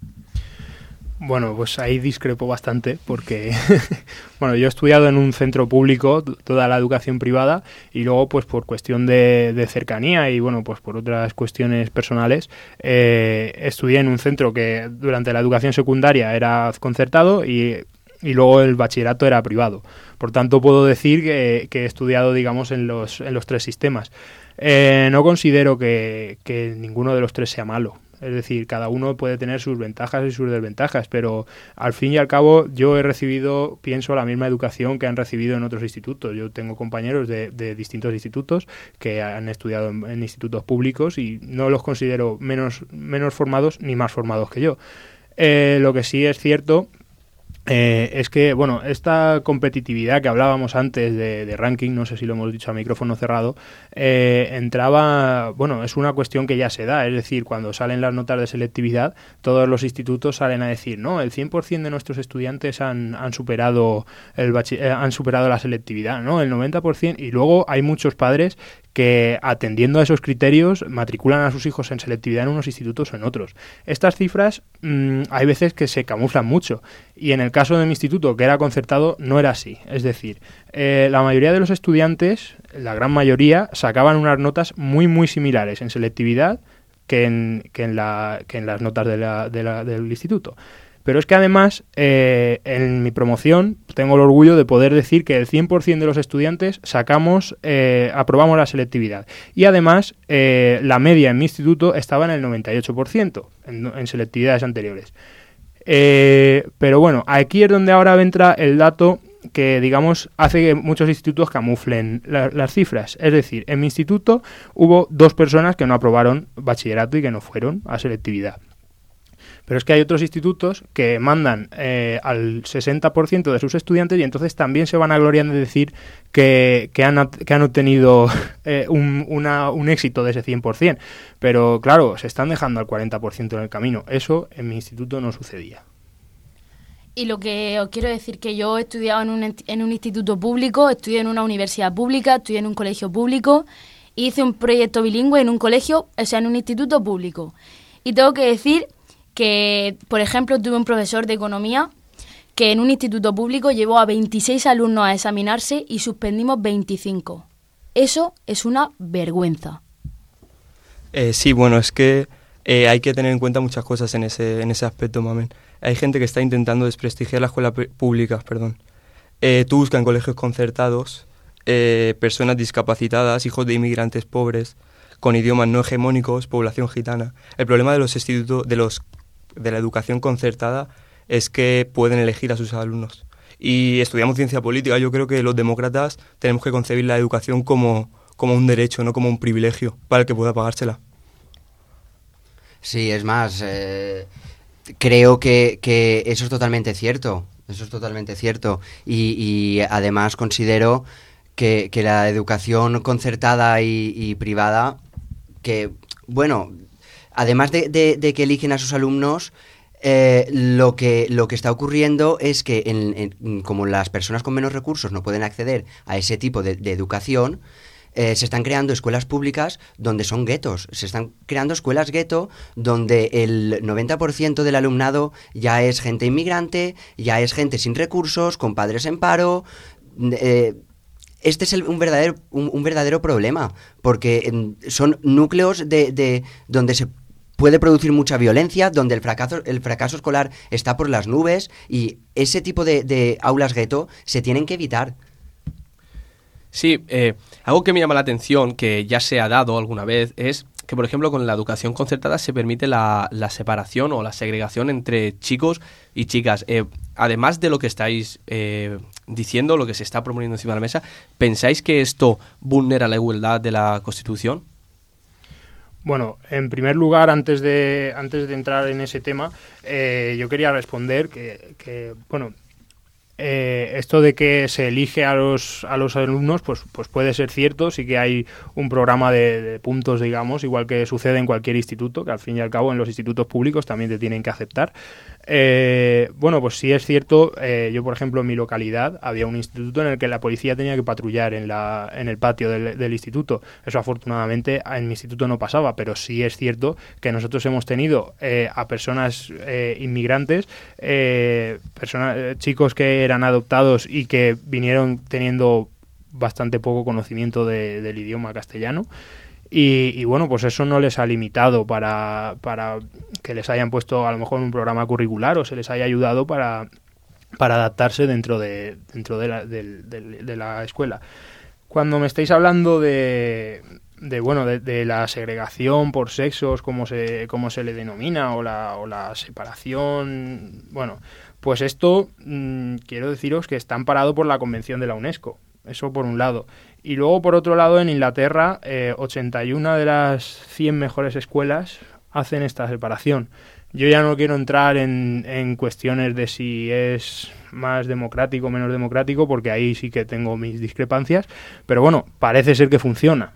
Bueno, pues ahí discrepo bastante porque, bueno, yo he estudiado en un centro público toda la educación privada y luego, pues por cuestión de cercanía y, bueno, pues por otras cuestiones personales, estudié en un centro que durante la educación secundaria era concertado y luego el bachillerato era privado. Por tanto, puedo decir que he estudiado, digamos, en los tres sistemas. No considero que ninguno de los tres sea malo. Es decir, cada uno puede tener sus ventajas y sus desventajas, pero al fin y al cabo yo he recibido, pienso, la misma educación que han recibido en otros institutos. Yo tengo compañeros de distintos institutos que han estudiado en institutos públicos y no los considero menos formados ni más formados que yo. Lo que sí es cierto es que, bueno, esta competitividad que hablábamos antes de ranking, no sé si lo hemos dicho a micrófono cerrado, entraba, bueno, es una cuestión que ya se da, es decir, cuando salen las notas de selectividad, todos los institutos salen a decir, no, el 100% de nuestros estudiantes han superado la selectividad, ¿no? El 90%, y luego hay muchos padres que, atendiendo a esos criterios, matriculan a sus hijos en selectividad en unos institutos o en otros. Estas cifras hay veces que se camuflan mucho, y en el caso de mi instituto, que era concertado, no era así. Es decir, la mayoría de los estudiantes, la gran mayoría, sacaban unas notas muy, muy similares en selectividad que en las notas del instituto. Pero es que además, en mi promoción, tengo el orgullo de poder decir que el 100% de los estudiantes aprobamos la selectividad. Y además, la media en mi instituto estaba en el 98% en selectividades anteriores. Pero bueno, aquí es donde ahora entra el dato que, digamos, hace que muchos institutos camuflen las cifras. Es decir, en mi instituto hubo 2 personas que no aprobaron bachillerato y que no fueron a selectividad. Pero es que hay otros institutos que mandan al 60% de sus estudiantes y entonces también se van a gloriar de decir que han obtenido un éxito de ese 100%. Pero claro, se están dejando al 40% en el camino. Eso en mi instituto no sucedía. Y lo que os quiero decir que yo he estudiado en un instituto público, estudié en una universidad pública, estudié en un colegio público, hice un proyecto bilingüe en un colegio, o sea, en un instituto público. Y tengo que decir que, por ejemplo, tuve un profesor de economía que en un instituto público llevó a 26 alumnos a examinarse y suspendimos 25. Eso es una vergüenza. Sí, bueno, es que hay que tener en cuenta muchas cosas en ese aspecto, mamen. Hay gente que está intentando desprestigiar la escuela pública, perdón. Tú buscas en colegios concertados personas discapacitadas, hijos de inmigrantes pobres, con idiomas no hegemónicos, población gitana. El problema de los institutos, de la educación concertada, es que pueden elegir a sus alumnos. Y estudiamos ciencia política. Yo creo que los demócratas tenemos que concebir la educación como un derecho, no como un privilegio para el que pueda pagársela. Sí, es más, creo que eso es totalmente cierto. Eso es totalmente cierto. Y además considero que la educación concertada y privada, que, bueno, además de que eligen a sus alumnos, lo que está ocurriendo es que como las personas con menos recursos no pueden acceder a ese tipo de educación, se están creando escuelas públicas donde son guetos. Se están creando escuelas gueto donde el 90% del alumnado ya es gente inmigrante, ya es gente sin recursos, con padres en paro. Este es un verdadero problema, porque son núcleos de donde se puede producir mucha violencia, donde el fracaso escolar está por las nubes, y ese tipo de aulas gueto se tienen que evitar. Sí, algo que me llama la atención, que ya se ha dado alguna vez, es que, por ejemplo, con la educación concertada se permite la separación o la segregación entre chicos y chicas. Además de lo que estáis diciendo, lo que se está proponiendo encima de la mesa, ¿pensáis que esto vulnera la igualdad de la Constitución? Bueno, en primer lugar, antes de entrar en ese tema, yo quería responder que bueno, esto de que se elige a los alumnos, pues puede ser cierto. Sí que hay un programa de puntos, digamos, igual que sucede en cualquier instituto, que al fin y al cabo en los institutos públicos también te tienen que aceptar. Bueno, pues sí es cierto. Yo, por ejemplo, en mi localidad había un instituto en el que la policía tenía que patrullar en el patio del instituto. Eso afortunadamente en mi instituto no pasaba, pero sí es cierto que nosotros hemos tenido a personas inmigrantes, chicos que eran adoptados y que vinieron teniendo bastante poco conocimiento del idioma castellano. Y bueno, pues eso no les ha limitado para que les hayan puesto a lo mejor un programa curricular o se les haya ayudado para adaptarse dentro de la escuela. Cuando me estáis hablando de la segregación por sexos, como se le denomina, o la separación, bueno, pues esto quiero deciros que está amparado por la Convención de la UNESCO. Eso por un lado. Y luego, por otro lado, en Inglaterra, 81 de las 100 mejores escuelas hacen esta separación. Yo ya no quiero entrar en cuestiones de si es más democrático o menos democrático, porque ahí sí que tengo mis discrepancias, pero bueno, parece ser que funciona.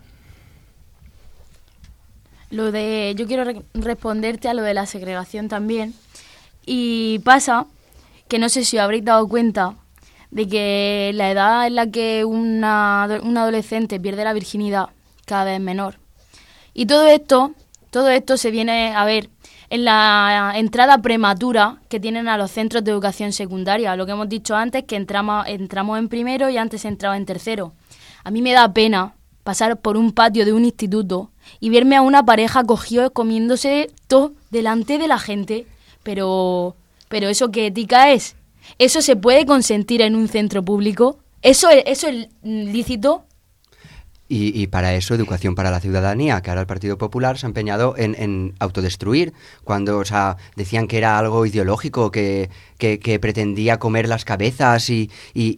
Yo quiero responderte a lo de la segregación también. Y pasa que no sé si os habréis dado cuenta de que la edad en la que un adolescente pierde la virginidad cada vez es menor. Y todo esto se viene a ver en la entrada prematura que tienen a los centros de educación secundaria. Lo que hemos dicho antes, que entramos en primero y antes entraba en tercero. A mí me da pena pasar por un patio de un instituto y verme a una pareja comiéndose todo delante de la gente. Pero ¿eso qué ética es? ¿Eso se puede consentir en un centro público? ¿Eso es lícito? Y para eso, Educación para la Ciudadanía, que ahora el Partido Popular se ha empeñado en autodestruir, cuando decían que era algo ideológico, que pretendía comer las cabezas y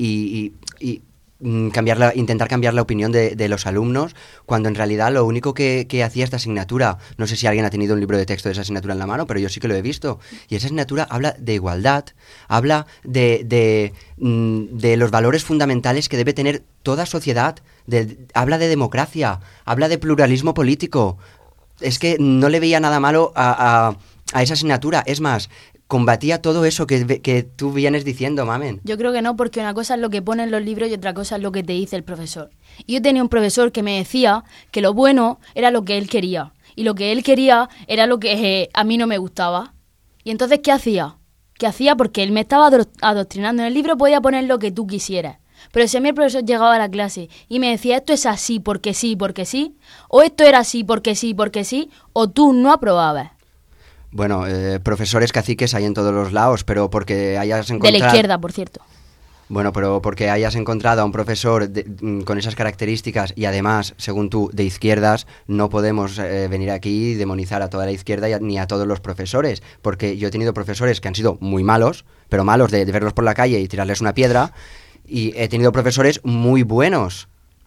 intentar cambiar la opinión de los alumnos, cuando en realidad lo único que hacía esta asignatura, no sé si alguien ha tenido un libro de texto de esa asignatura en la mano, pero yo sí que lo he visto, y esa asignatura habla de igualdad, habla de los valores fundamentales que debe tener toda sociedad, habla de democracia, habla de pluralismo político. Es que no le veía nada malo a esa asignatura, es más, combatía todo eso que tú vienes diciendo, Mamen. Yo creo que no, porque una cosa es lo que pone en los libros y otra cosa es lo que te dice el profesor. Y yo tenía un profesor que me decía que lo bueno era lo que él quería, y lo que él quería era lo que a mí no me gustaba. Y entonces, ¿qué hacía? ¿Qué hacía? Porque él me estaba adoctrinando. En el libro podía poner lo que tú quisieras. Pero si a mí el profesor llegaba a la clase y me decía esto es así porque sí, o esto era así, porque sí, o tú no aprobabas. Bueno, profesores caciques hay en todos los lados, pero porque hayas encontrado... De la izquierda, por cierto. Bueno, pero porque hayas encontrado a un profesor con esas características y además, según tú, de izquierdas, no podemos venir aquí y demonizar a toda la izquierda ni a todos los profesores, porque yo he tenido profesores que han sido muy malos, pero malos de verlos por la calle y tirarles una piedra, y he tenido profesores muy buenos,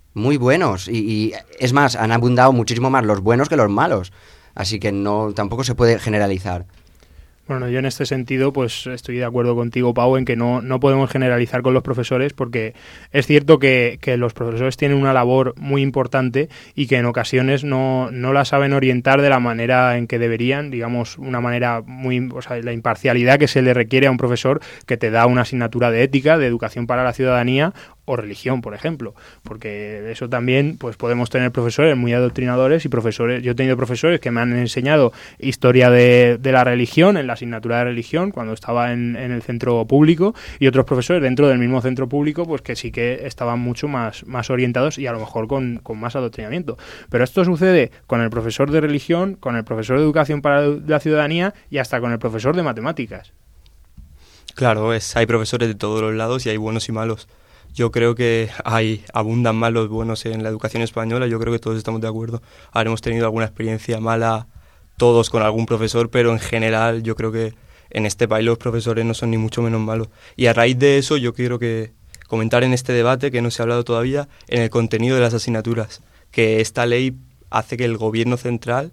y es más, han abundado muchísimo más los buenos que los malos. Así que tampoco se puede generalizar. Bueno, yo en este sentido pues estoy de acuerdo contigo, Pau, en que no podemos generalizar con los profesores, porque es cierto que los profesores tienen una labor muy importante y que en ocasiones no la saben orientar de la manera en que deberían, digamos, una manera la imparcialidad que se le requiere a un profesor que te da una asignatura de ética, de educación para la ciudadanía o religión, por ejemplo, porque eso también pues podemos tener profesores muy adoctrinadores y profesores. Yo he tenido profesores que me han enseñado historia de la religión en la asignatura de religión cuando estaba en el centro público, y otros profesores dentro del mismo centro público pues que sí que estaban mucho más orientados y a lo mejor con más adoctrinamiento. Pero esto sucede con el profesor de religión, con el profesor de educación para la ciudadanía y hasta con el profesor de matemáticas. Claro, hay profesores de todos los lados y hay buenos y malos. Yo creo que abundan más los buenos en la educación española, yo creo que todos estamos de acuerdo. Ahora hemos tenido alguna experiencia mala todos con algún profesor, pero en general yo creo que en este país los profesores no son ni mucho menos malos. Y a raíz de eso yo quiero comentar en este debate, que no se ha hablado todavía, en el contenido de las asignaturas, que esta ley hace que el gobierno central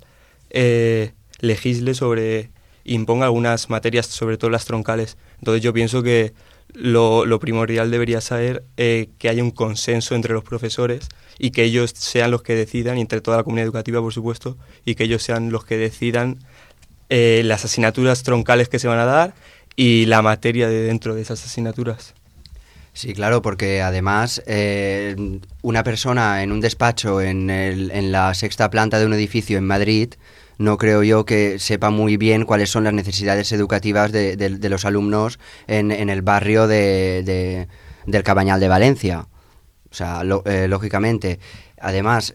legisle imponga algunas materias, sobre todo las troncales. Entonces yo pienso que lo primordial debería ser que haya un consenso entre los profesores y que ellos sean los que decidan, y entre toda la comunidad educativa, por supuesto, y que ellos sean los que decidan las asignaturas troncales que se van a dar y la materia de dentro de esas asignaturas. Sí, claro, porque además una persona en un despacho en la sexta planta de un edificio en Madrid, no creo yo que sepa muy bien cuáles son las necesidades educativas de los alumnos en el barrio del Cabañal de Valencia. O sea, lógicamente. Además,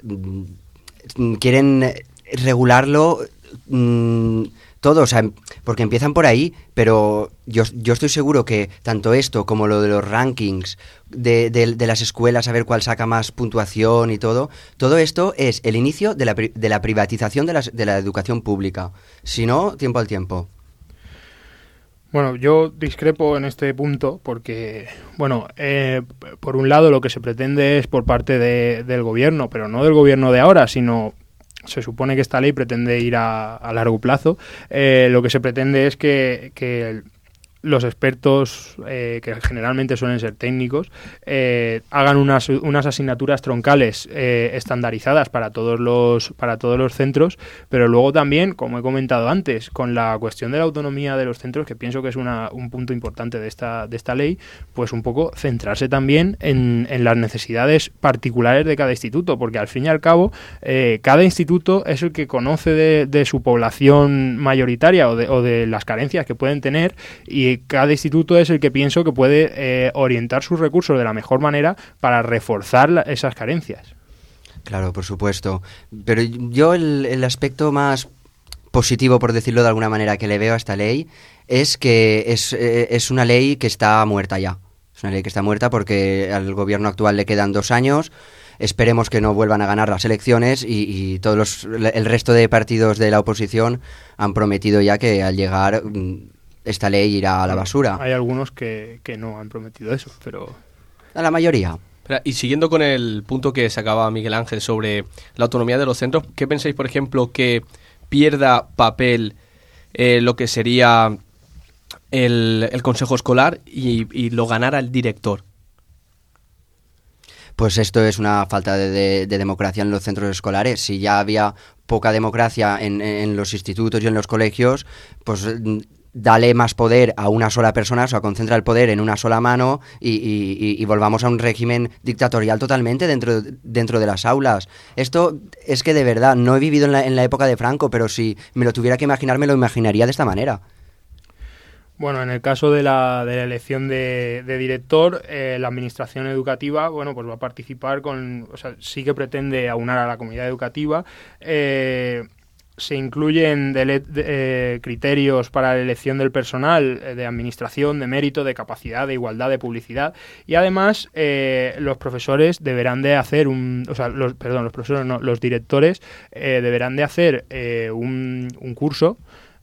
quieren regularlo todo, o sea, porque empiezan por ahí, pero yo estoy seguro que tanto esto como lo de los rankings de las escuelas, a ver cuál saca más puntuación y todo esto es el inicio de la privatización de la educación pública. Si no, tiempo al tiempo. Bueno, yo discrepo en este punto porque, bueno, por un lado lo que se pretende es por parte del gobierno, pero no del gobierno de ahora, sino se supone que esta ley pretende ir a largo plazo. Lo que se pretende es que los expertos, que generalmente suelen ser técnicos, hagan unas asignaturas troncales estandarizadas para todos los centros, pero luego también, como he comentado antes, con la cuestión de la autonomía de los centros, que pienso que es un punto importante de esta ley, pues un poco centrarse también en las necesidades particulares de cada instituto, porque al fin y al cabo cada instituto es el que conoce de su población mayoritaria o de las carencias que pueden tener, y cada instituto es el que pienso que puede orientar sus recursos de la mejor manera para reforzar esas carencias. Claro, por supuesto. Pero yo el aspecto más positivo, por decirlo de alguna manera, que le veo a esta ley es que es una ley que está muerta ya. Es una ley que está muerta porque al gobierno actual le quedan 2 años. Esperemos que no vuelvan a ganar las elecciones y el resto de partidos de la oposición han prometido ya que al llegar esta ley irá a la basura. Hay algunos que no han prometido eso, pero... A la mayoría. Y siguiendo con el punto que sacaba Miguel Ángel sobre la autonomía de los centros, ¿qué pensáis, por ejemplo, que pierda papel lo que sería el consejo escolar y lo ganara el director? Pues esto es una falta de democracia en los centros escolares. Si ya había poca democracia en los institutos y en los colegios, pues dale más poder a una sola persona, o sea, concentra el poder en una sola mano y volvamos a un régimen dictatorial totalmente dentro de las aulas. Esto es que de verdad no he vivido en la época de Franco, pero si me lo tuviera que imaginar, me lo imaginaría de esta manera. Bueno, en el caso de la elección de director, la administración educativa, bueno, pues va a participar sí que pretende aunar a la comunidad educativa. Se incluyen criterios para la elección del personal de administración, de mérito, de capacidad, de igualdad, de publicidad, y además los profesores deberán de hacer los directores deberán de hacer un curso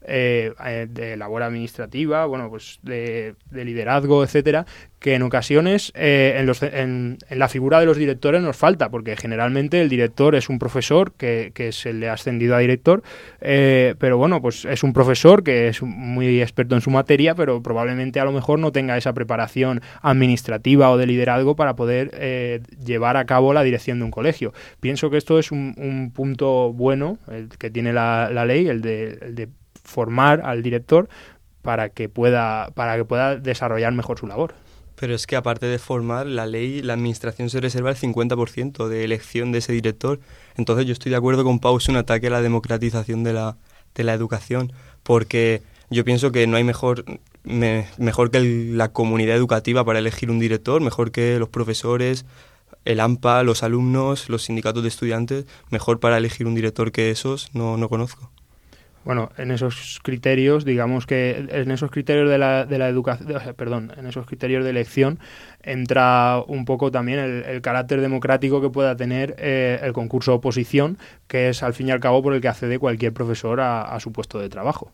de labor administrativa, bueno, pues de liderazgo, etcétera, que en ocasiones en la figura de los directores nos falta, porque generalmente el director es un profesor que se le ha ascendido a director, pero bueno, pues es un profesor que es muy experto en su materia, pero probablemente a lo mejor no tenga esa preparación administrativa o de liderazgo para poder llevar a cabo la dirección de un colegio. Pienso que esto es un punto bueno el que tiene la ley, el de formar al director para que pueda desarrollar mejor su labor. Pero es que aparte de formar, la administración se reserva el 50% de elección de ese director. Entonces yo estoy de acuerdo con Pau, es un ataque a la democratización de la educación, porque yo pienso que no hay mejor que la comunidad educativa para elegir un director, mejor que los profesores, el AMPA, los alumnos, los sindicatos de estudiantes, mejor para elegir un director que esos no conozco. Bueno, en esos criterios, digamos que en esos criterios de la educación, en esos criterios de elección entra un poco también el carácter democrático que pueda tener el concurso oposición, que es al fin y al cabo por el que accede cualquier profesor a su puesto de trabajo.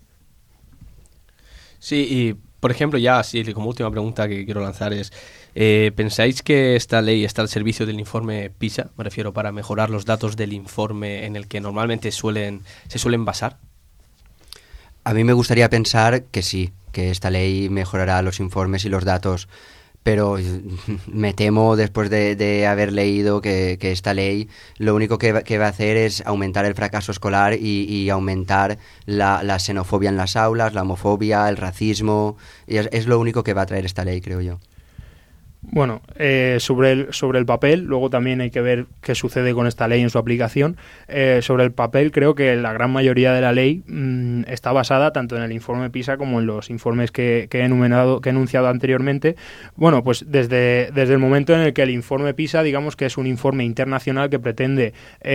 Sí, y por ejemplo, ya así como última pregunta que quiero lanzar es, ¿pensáis que esta ley está al servicio del informe PISA? Me refiero, para mejorar los datos del informe en el que normalmente se suelen basar. A mí me gustaría pensar que sí, que esta ley mejorará los informes y los datos, pero me temo, después de haber leído, que esta ley lo único que va a hacer es aumentar el fracaso escolar y aumentar la xenofobia en las aulas, la homofobia, el racismo, y es lo único que va a traer esta ley, creo yo. Bueno, sobre el papel, luego también hay que ver qué sucede con esta ley en su aplicación. Sobre el papel, creo que la gran mayoría de la ley está basada tanto en el informe PISA como en los informes que he enunciado anteriormente. Bueno, pues desde el momento en el que el informe PISA, digamos que es un informe internacional que pretende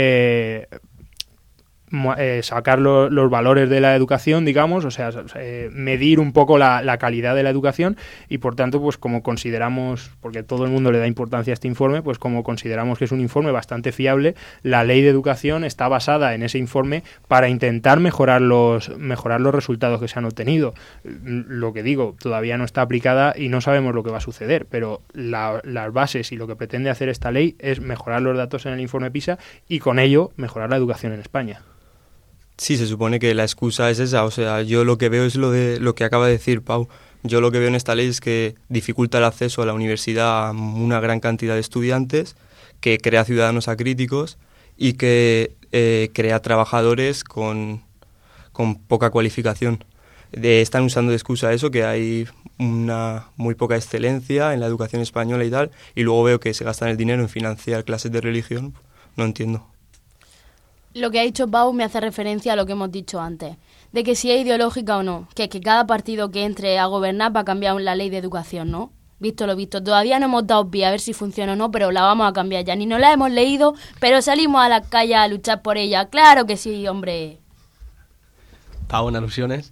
sacar los valores de la educación, digamos, o sea, medir un poco la calidad de la educación, y por tanto, pues como consideramos, porque todo el mundo le da importancia a este informe, pues como consideramos que es un informe bastante fiable, la ley de educación está basada en ese informe para intentar mejorar los resultados que se han obtenido. Lo que digo, todavía no está aplicada y no sabemos lo que va a suceder, pero las bases y lo que pretende hacer esta ley es mejorar los datos en el informe PISA y con ello mejorar la educación en España. Sí, se supone que la excusa es esa, o sea, yo lo que veo es lo que acaba de decir Pau. Yo lo que veo en esta ley es que dificulta el acceso a la universidad a una gran cantidad de estudiantes, que crea ciudadanos acríticos y que crea trabajadores con poca cualificación. Están usando de excusa eso, que hay una muy poca excelencia en la educación española y tal, y luego veo que se gastan el dinero en financiar clases de religión. No entiendo. Lo que ha dicho Pau me hace referencia a lo que hemos dicho antes, de que si es ideológica o no, que cada partido que entre a gobernar va a cambiar la ley de educación, ¿no? Visto lo visto, todavía no hemos dado pie a ver si funciona o no, pero la vamos a cambiar ya. Ni nos la hemos leído, pero salimos a las calles a luchar por ella. ¡Claro que sí, hombre! Pau, ¿en alusiones?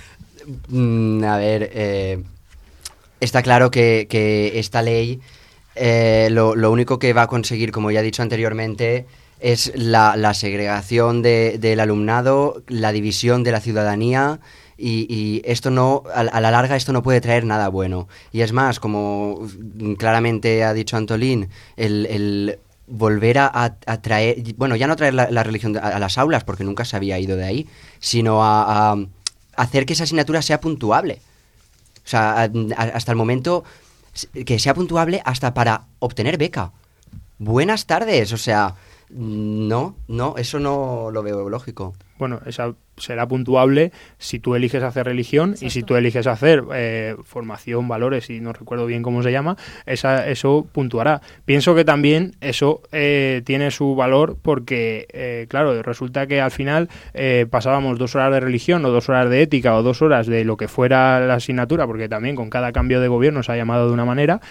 A ver, está claro que esta ley lo único que va a conseguir, como ya he dicho anteriormente, es la segregación del alumnado, la división de la ciudadanía, y esto no, a la larga esto no puede traer nada bueno. Y es más, como claramente ha dicho Antolín, el volver a traer, bueno, ya no traer la religión a las aulas, porque nunca se había ido de ahí, sino a hacer que esa asignatura sea puntuable. O sea, hasta el momento que sea puntuable hasta para obtener beca. Buenas tardes, o sea, no, eso no lo veo lógico. Bueno, esa será puntuable si tú eliges hacer religión. Exacto. Y si tú eliges hacer formación, valores, y no recuerdo bien cómo se llama, eso puntuará. Pienso que también eso tiene su valor porque, claro, resulta que al final pasábamos 2 horas de religión o 2 horas de ética o 2 horas de lo que fuera la asignatura, porque también con cada cambio de gobierno se ha llamado de una manera,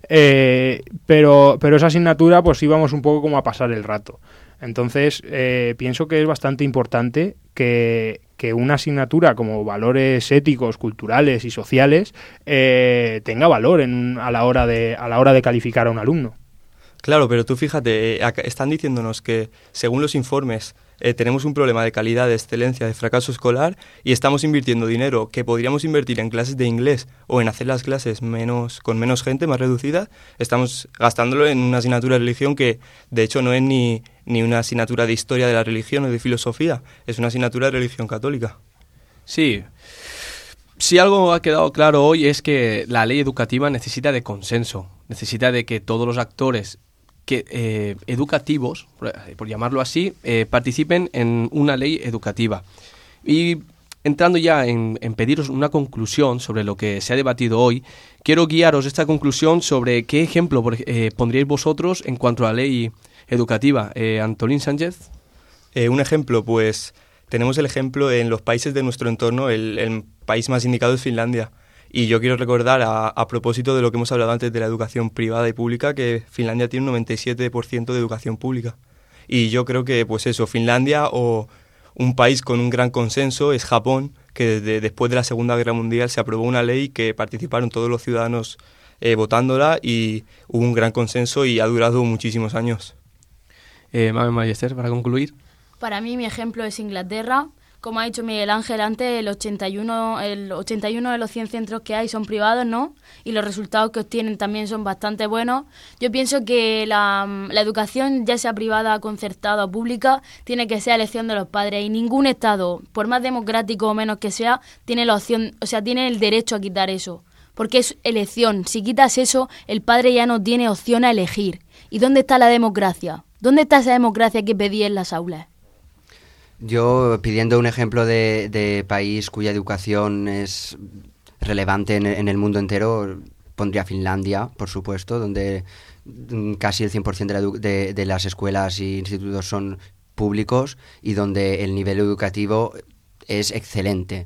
pero esa asignatura pues íbamos un poco como a pasar el rato. Entonces, pienso que es bastante importante que una asignatura como valores éticos, culturales y sociales tenga valor a la hora de calificar a un alumno. Claro, pero tú fíjate, están diciéndonos que, según los informes, tenemos un problema de calidad, de excelencia, de fracaso escolar, y estamos invirtiendo dinero que podríamos invertir en clases de inglés o en hacer las clases con menos gente, más reducidas. Estamos gastándolo en una asignatura de religión que, de hecho, no es ni una asignatura de historia de la religión o de filosofía, es una asignatura de religión católica. Sí. Si algo ha quedado claro hoy es que la ley educativa necesita de consenso, necesita de que todos los actores educativos, por llamarlo así, participen en una ley educativa. Y entrando ya en pediros una conclusión sobre lo que se ha debatido hoy, quiero guiaros esta conclusión sobre qué ejemplo pondríais vosotros en cuanto a la ley educativa. Antolín Sánchez. Un ejemplo, pues tenemos el ejemplo en los países de nuestro entorno, el país más indicado es Finlandia. Y yo quiero recordar, a propósito de lo que hemos hablado antes de la educación privada y pública, que Finlandia tiene un 97% de educación pública. Y yo creo que, pues eso, Finlandia, o un país con un gran consenso, es Japón, que después de la Segunda Guerra Mundial se aprobó una ley que participaron todos los ciudadanos votándola, y hubo un gran consenso y ha durado muchísimos años. Mame Ballester, para concluir. Para mí mi ejemplo es Inglaterra, como ha dicho Miguel Ángel antes, el 81 de los 100 centros que hay son privados, ¿no? Y los resultados que obtienen también son bastante buenos. Yo pienso que la educación, ya sea privada, concertada o pública, tiene que ser elección de los padres, y ningún Estado, por más democrático o menos que sea, tiene la opción, o sea, tiene el derecho a quitar eso, porque es elección. Si quitas eso, el padre ya no tiene opción a elegir. ¿Y dónde está la democracia? ¿Dónde está esa democracia que pedí en las aulas? Yo, pidiendo un ejemplo de país cuya educación es relevante en el mundo entero, pondría Finlandia, por supuesto, donde casi el 100% de las escuelas e institutos son públicos y donde el nivel educativo es excelente.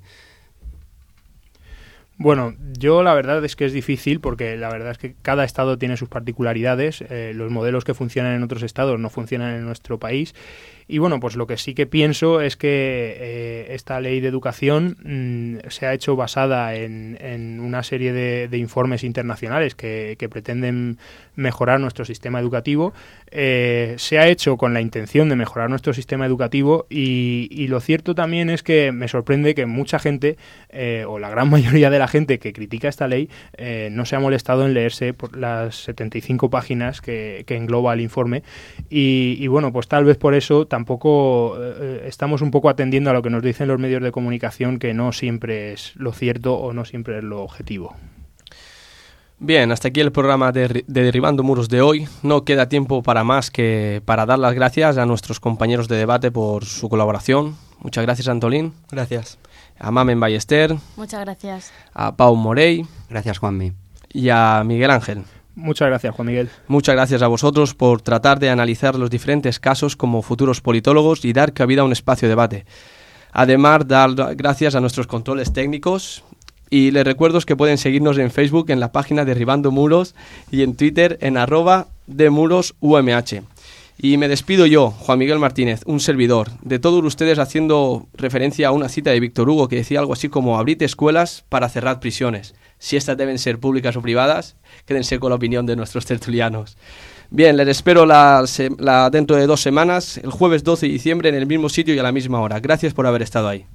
Bueno, yo la verdad es que es difícil, porque la verdad es que cada estado tiene sus particularidades. Los modelos que funcionan en otros estados no funcionan en nuestro país. Y bueno, pues lo que sí que pienso es que esta ley de educación se ha hecho basada en una serie de informes internacionales que pretenden mejorar nuestro sistema educativo. Se ha hecho con la intención de mejorar nuestro sistema educativo, y lo cierto también es que me sorprende que mucha gente, o la gran mayoría de la gente que critica esta ley, no se ha molestado en leerse por las 75 páginas que engloba el informe. Y bueno, pues tal vez por eso tampoco estamos un poco atendiendo a lo que nos dicen los medios de comunicación, que no siempre es lo cierto o no siempre es lo objetivo. Bien, hasta aquí el programa de Derribando Muros de hoy. No queda tiempo para más que para dar las gracias a nuestros compañeros de debate por su colaboración. Muchas gracias, Antolín. Gracias. A Mamen Ballester. Muchas gracias. A Pau Morey. Gracias, Juanmi. Y a Miguel Ángel. Muchas gracias, Juan Miguel. Muchas gracias a vosotros por tratar de analizar los diferentes casos como futuros politólogos y dar cabida a un espacio de debate. Además, dar gracias a nuestros controles técnicos, y les recuerdo que pueden seguirnos en Facebook en la página Derribando Muros y en Twitter en @demurosumh. Y me despido yo, Juan Miguel Martínez, un servidor, de todos ustedes, haciendo referencia a una cita de Víctor Hugo que decía algo así como: abrid escuelas para cerrar prisiones. Si estas deben ser públicas o privadas, quédense con la opinión de nuestros tertulianos. Bien, les espero dentro de 2 semanas, el jueves 12 de diciembre, en el mismo sitio y a la misma hora. Gracias por haber estado ahí.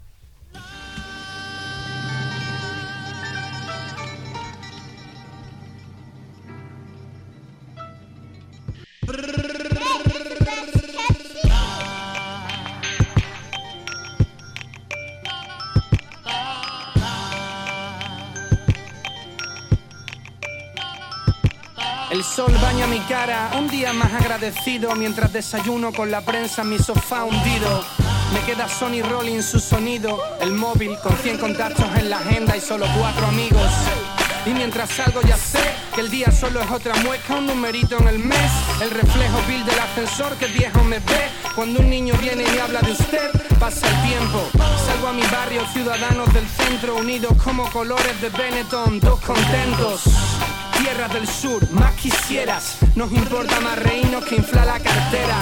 El sol baña mi cara, un día más agradecido, mientras desayuno con la prensa en mi sofá hundido. Me queda Sony Rollins su sonido, el móvil con 100 contactos en la agenda y solo 4 amigos. Y mientras salgo ya sé que el día solo es otra muesca, un numerito en el mes. El reflejo vil del ascensor que viejo me ve. Cuando un niño viene y habla de usted, pasa el tiempo. Salgo a mi barrio, ciudadanos del centro, unidos como colores de Benetton, todos contentos. Tierras del sur, más quisieras. Nos importa más reírnos que inflar la cartera.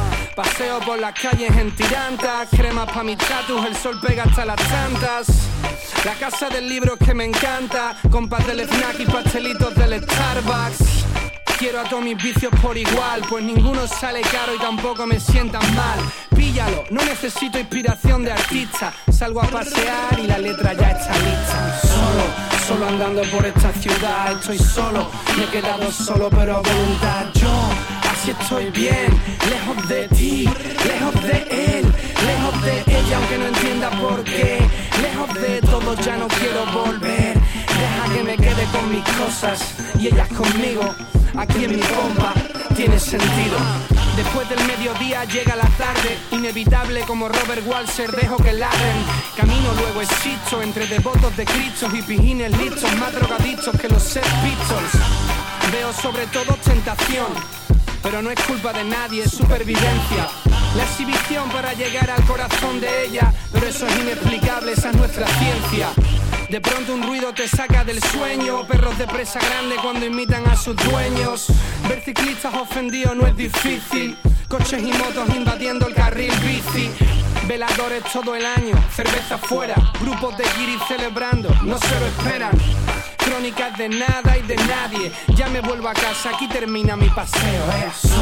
Paseo por las calles en tirantas, cremas pa' mi tatus, el sol pega hasta las tantas. La casa del libro que me encanta, compas del snack y pastelitos del Starbucks. Quiero a todos mis vicios por igual, pues ninguno sale caro y tampoco me sientan mal. Píllalo, no necesito inspiración de artista. Salgo a pasear y la letra ya está lista. Solo andando por esta ciudad, estoy solo. Me he quedado solo pero a voluntad. Yo así estoy bien, lejos de ti, lejos de él, lejos de ella, aunque no entienda por qué. Lejos de todo ya no quiero volver. Deja que me quede con mis cosas y ellas conmigo. Aquí en mi compa tiene sentido. Después del mediodía llega la tarde, inevitable como Robert Walser, dejo que ladren. Camino luego existo entre devotos de Cristo y pijines listos, más drogadictos que los Sex Pistols. Veo sobre todo tentación, pero no es culpa de nadie, es supervivencia. La exhibición para llegar al corazón de ella, pero eso es inexplicable, esa es nuestra ciencia. De pronto un ruido te saca del sueño, perros de presa grande cuando imitan a sus dueños. Ver ciclistas ofendidos no es difícil, coches y motos invadiendo el carril bici. Veladores todo el año, cerveza fuera, grupos de guiris celebrando, no se lo esperan. Crónicas de nada y de nadie, ya me vuelvo a casa, aquí termina mi paseo.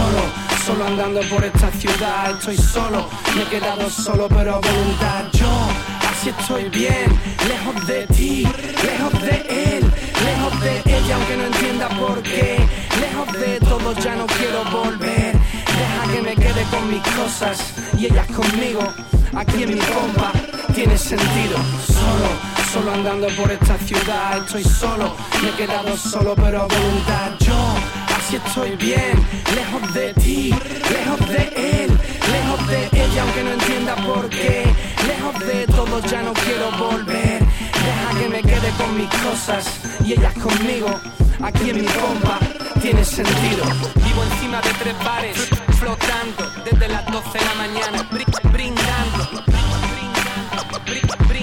Solo andando por esta ciudad, estoy solo, me he quedado solo pero a voluntad. Yo así estoy bien, lejos de ti, lejos de él, lejos de ella aunque no entienda por qué, lejos de todo ya no quiero volver, deja que me quede con mis cosas y ellas conmigo, aquí en mi compa, tiene sentido, solo andando por esta ciudad, estoy solo, me he quedado solo pero a voluntad, yo así estoy bien, lejos de ti, lejos de él, lejos de ella aunque no entienda por qué, lejos de todo ya no quiero volver, deja que me quede con mis cosas y ellas conmigo, aquí en mi compa, tiene sentido. Vivo encima de 3 bares, flotando desde las 12 de la mañana, brindando.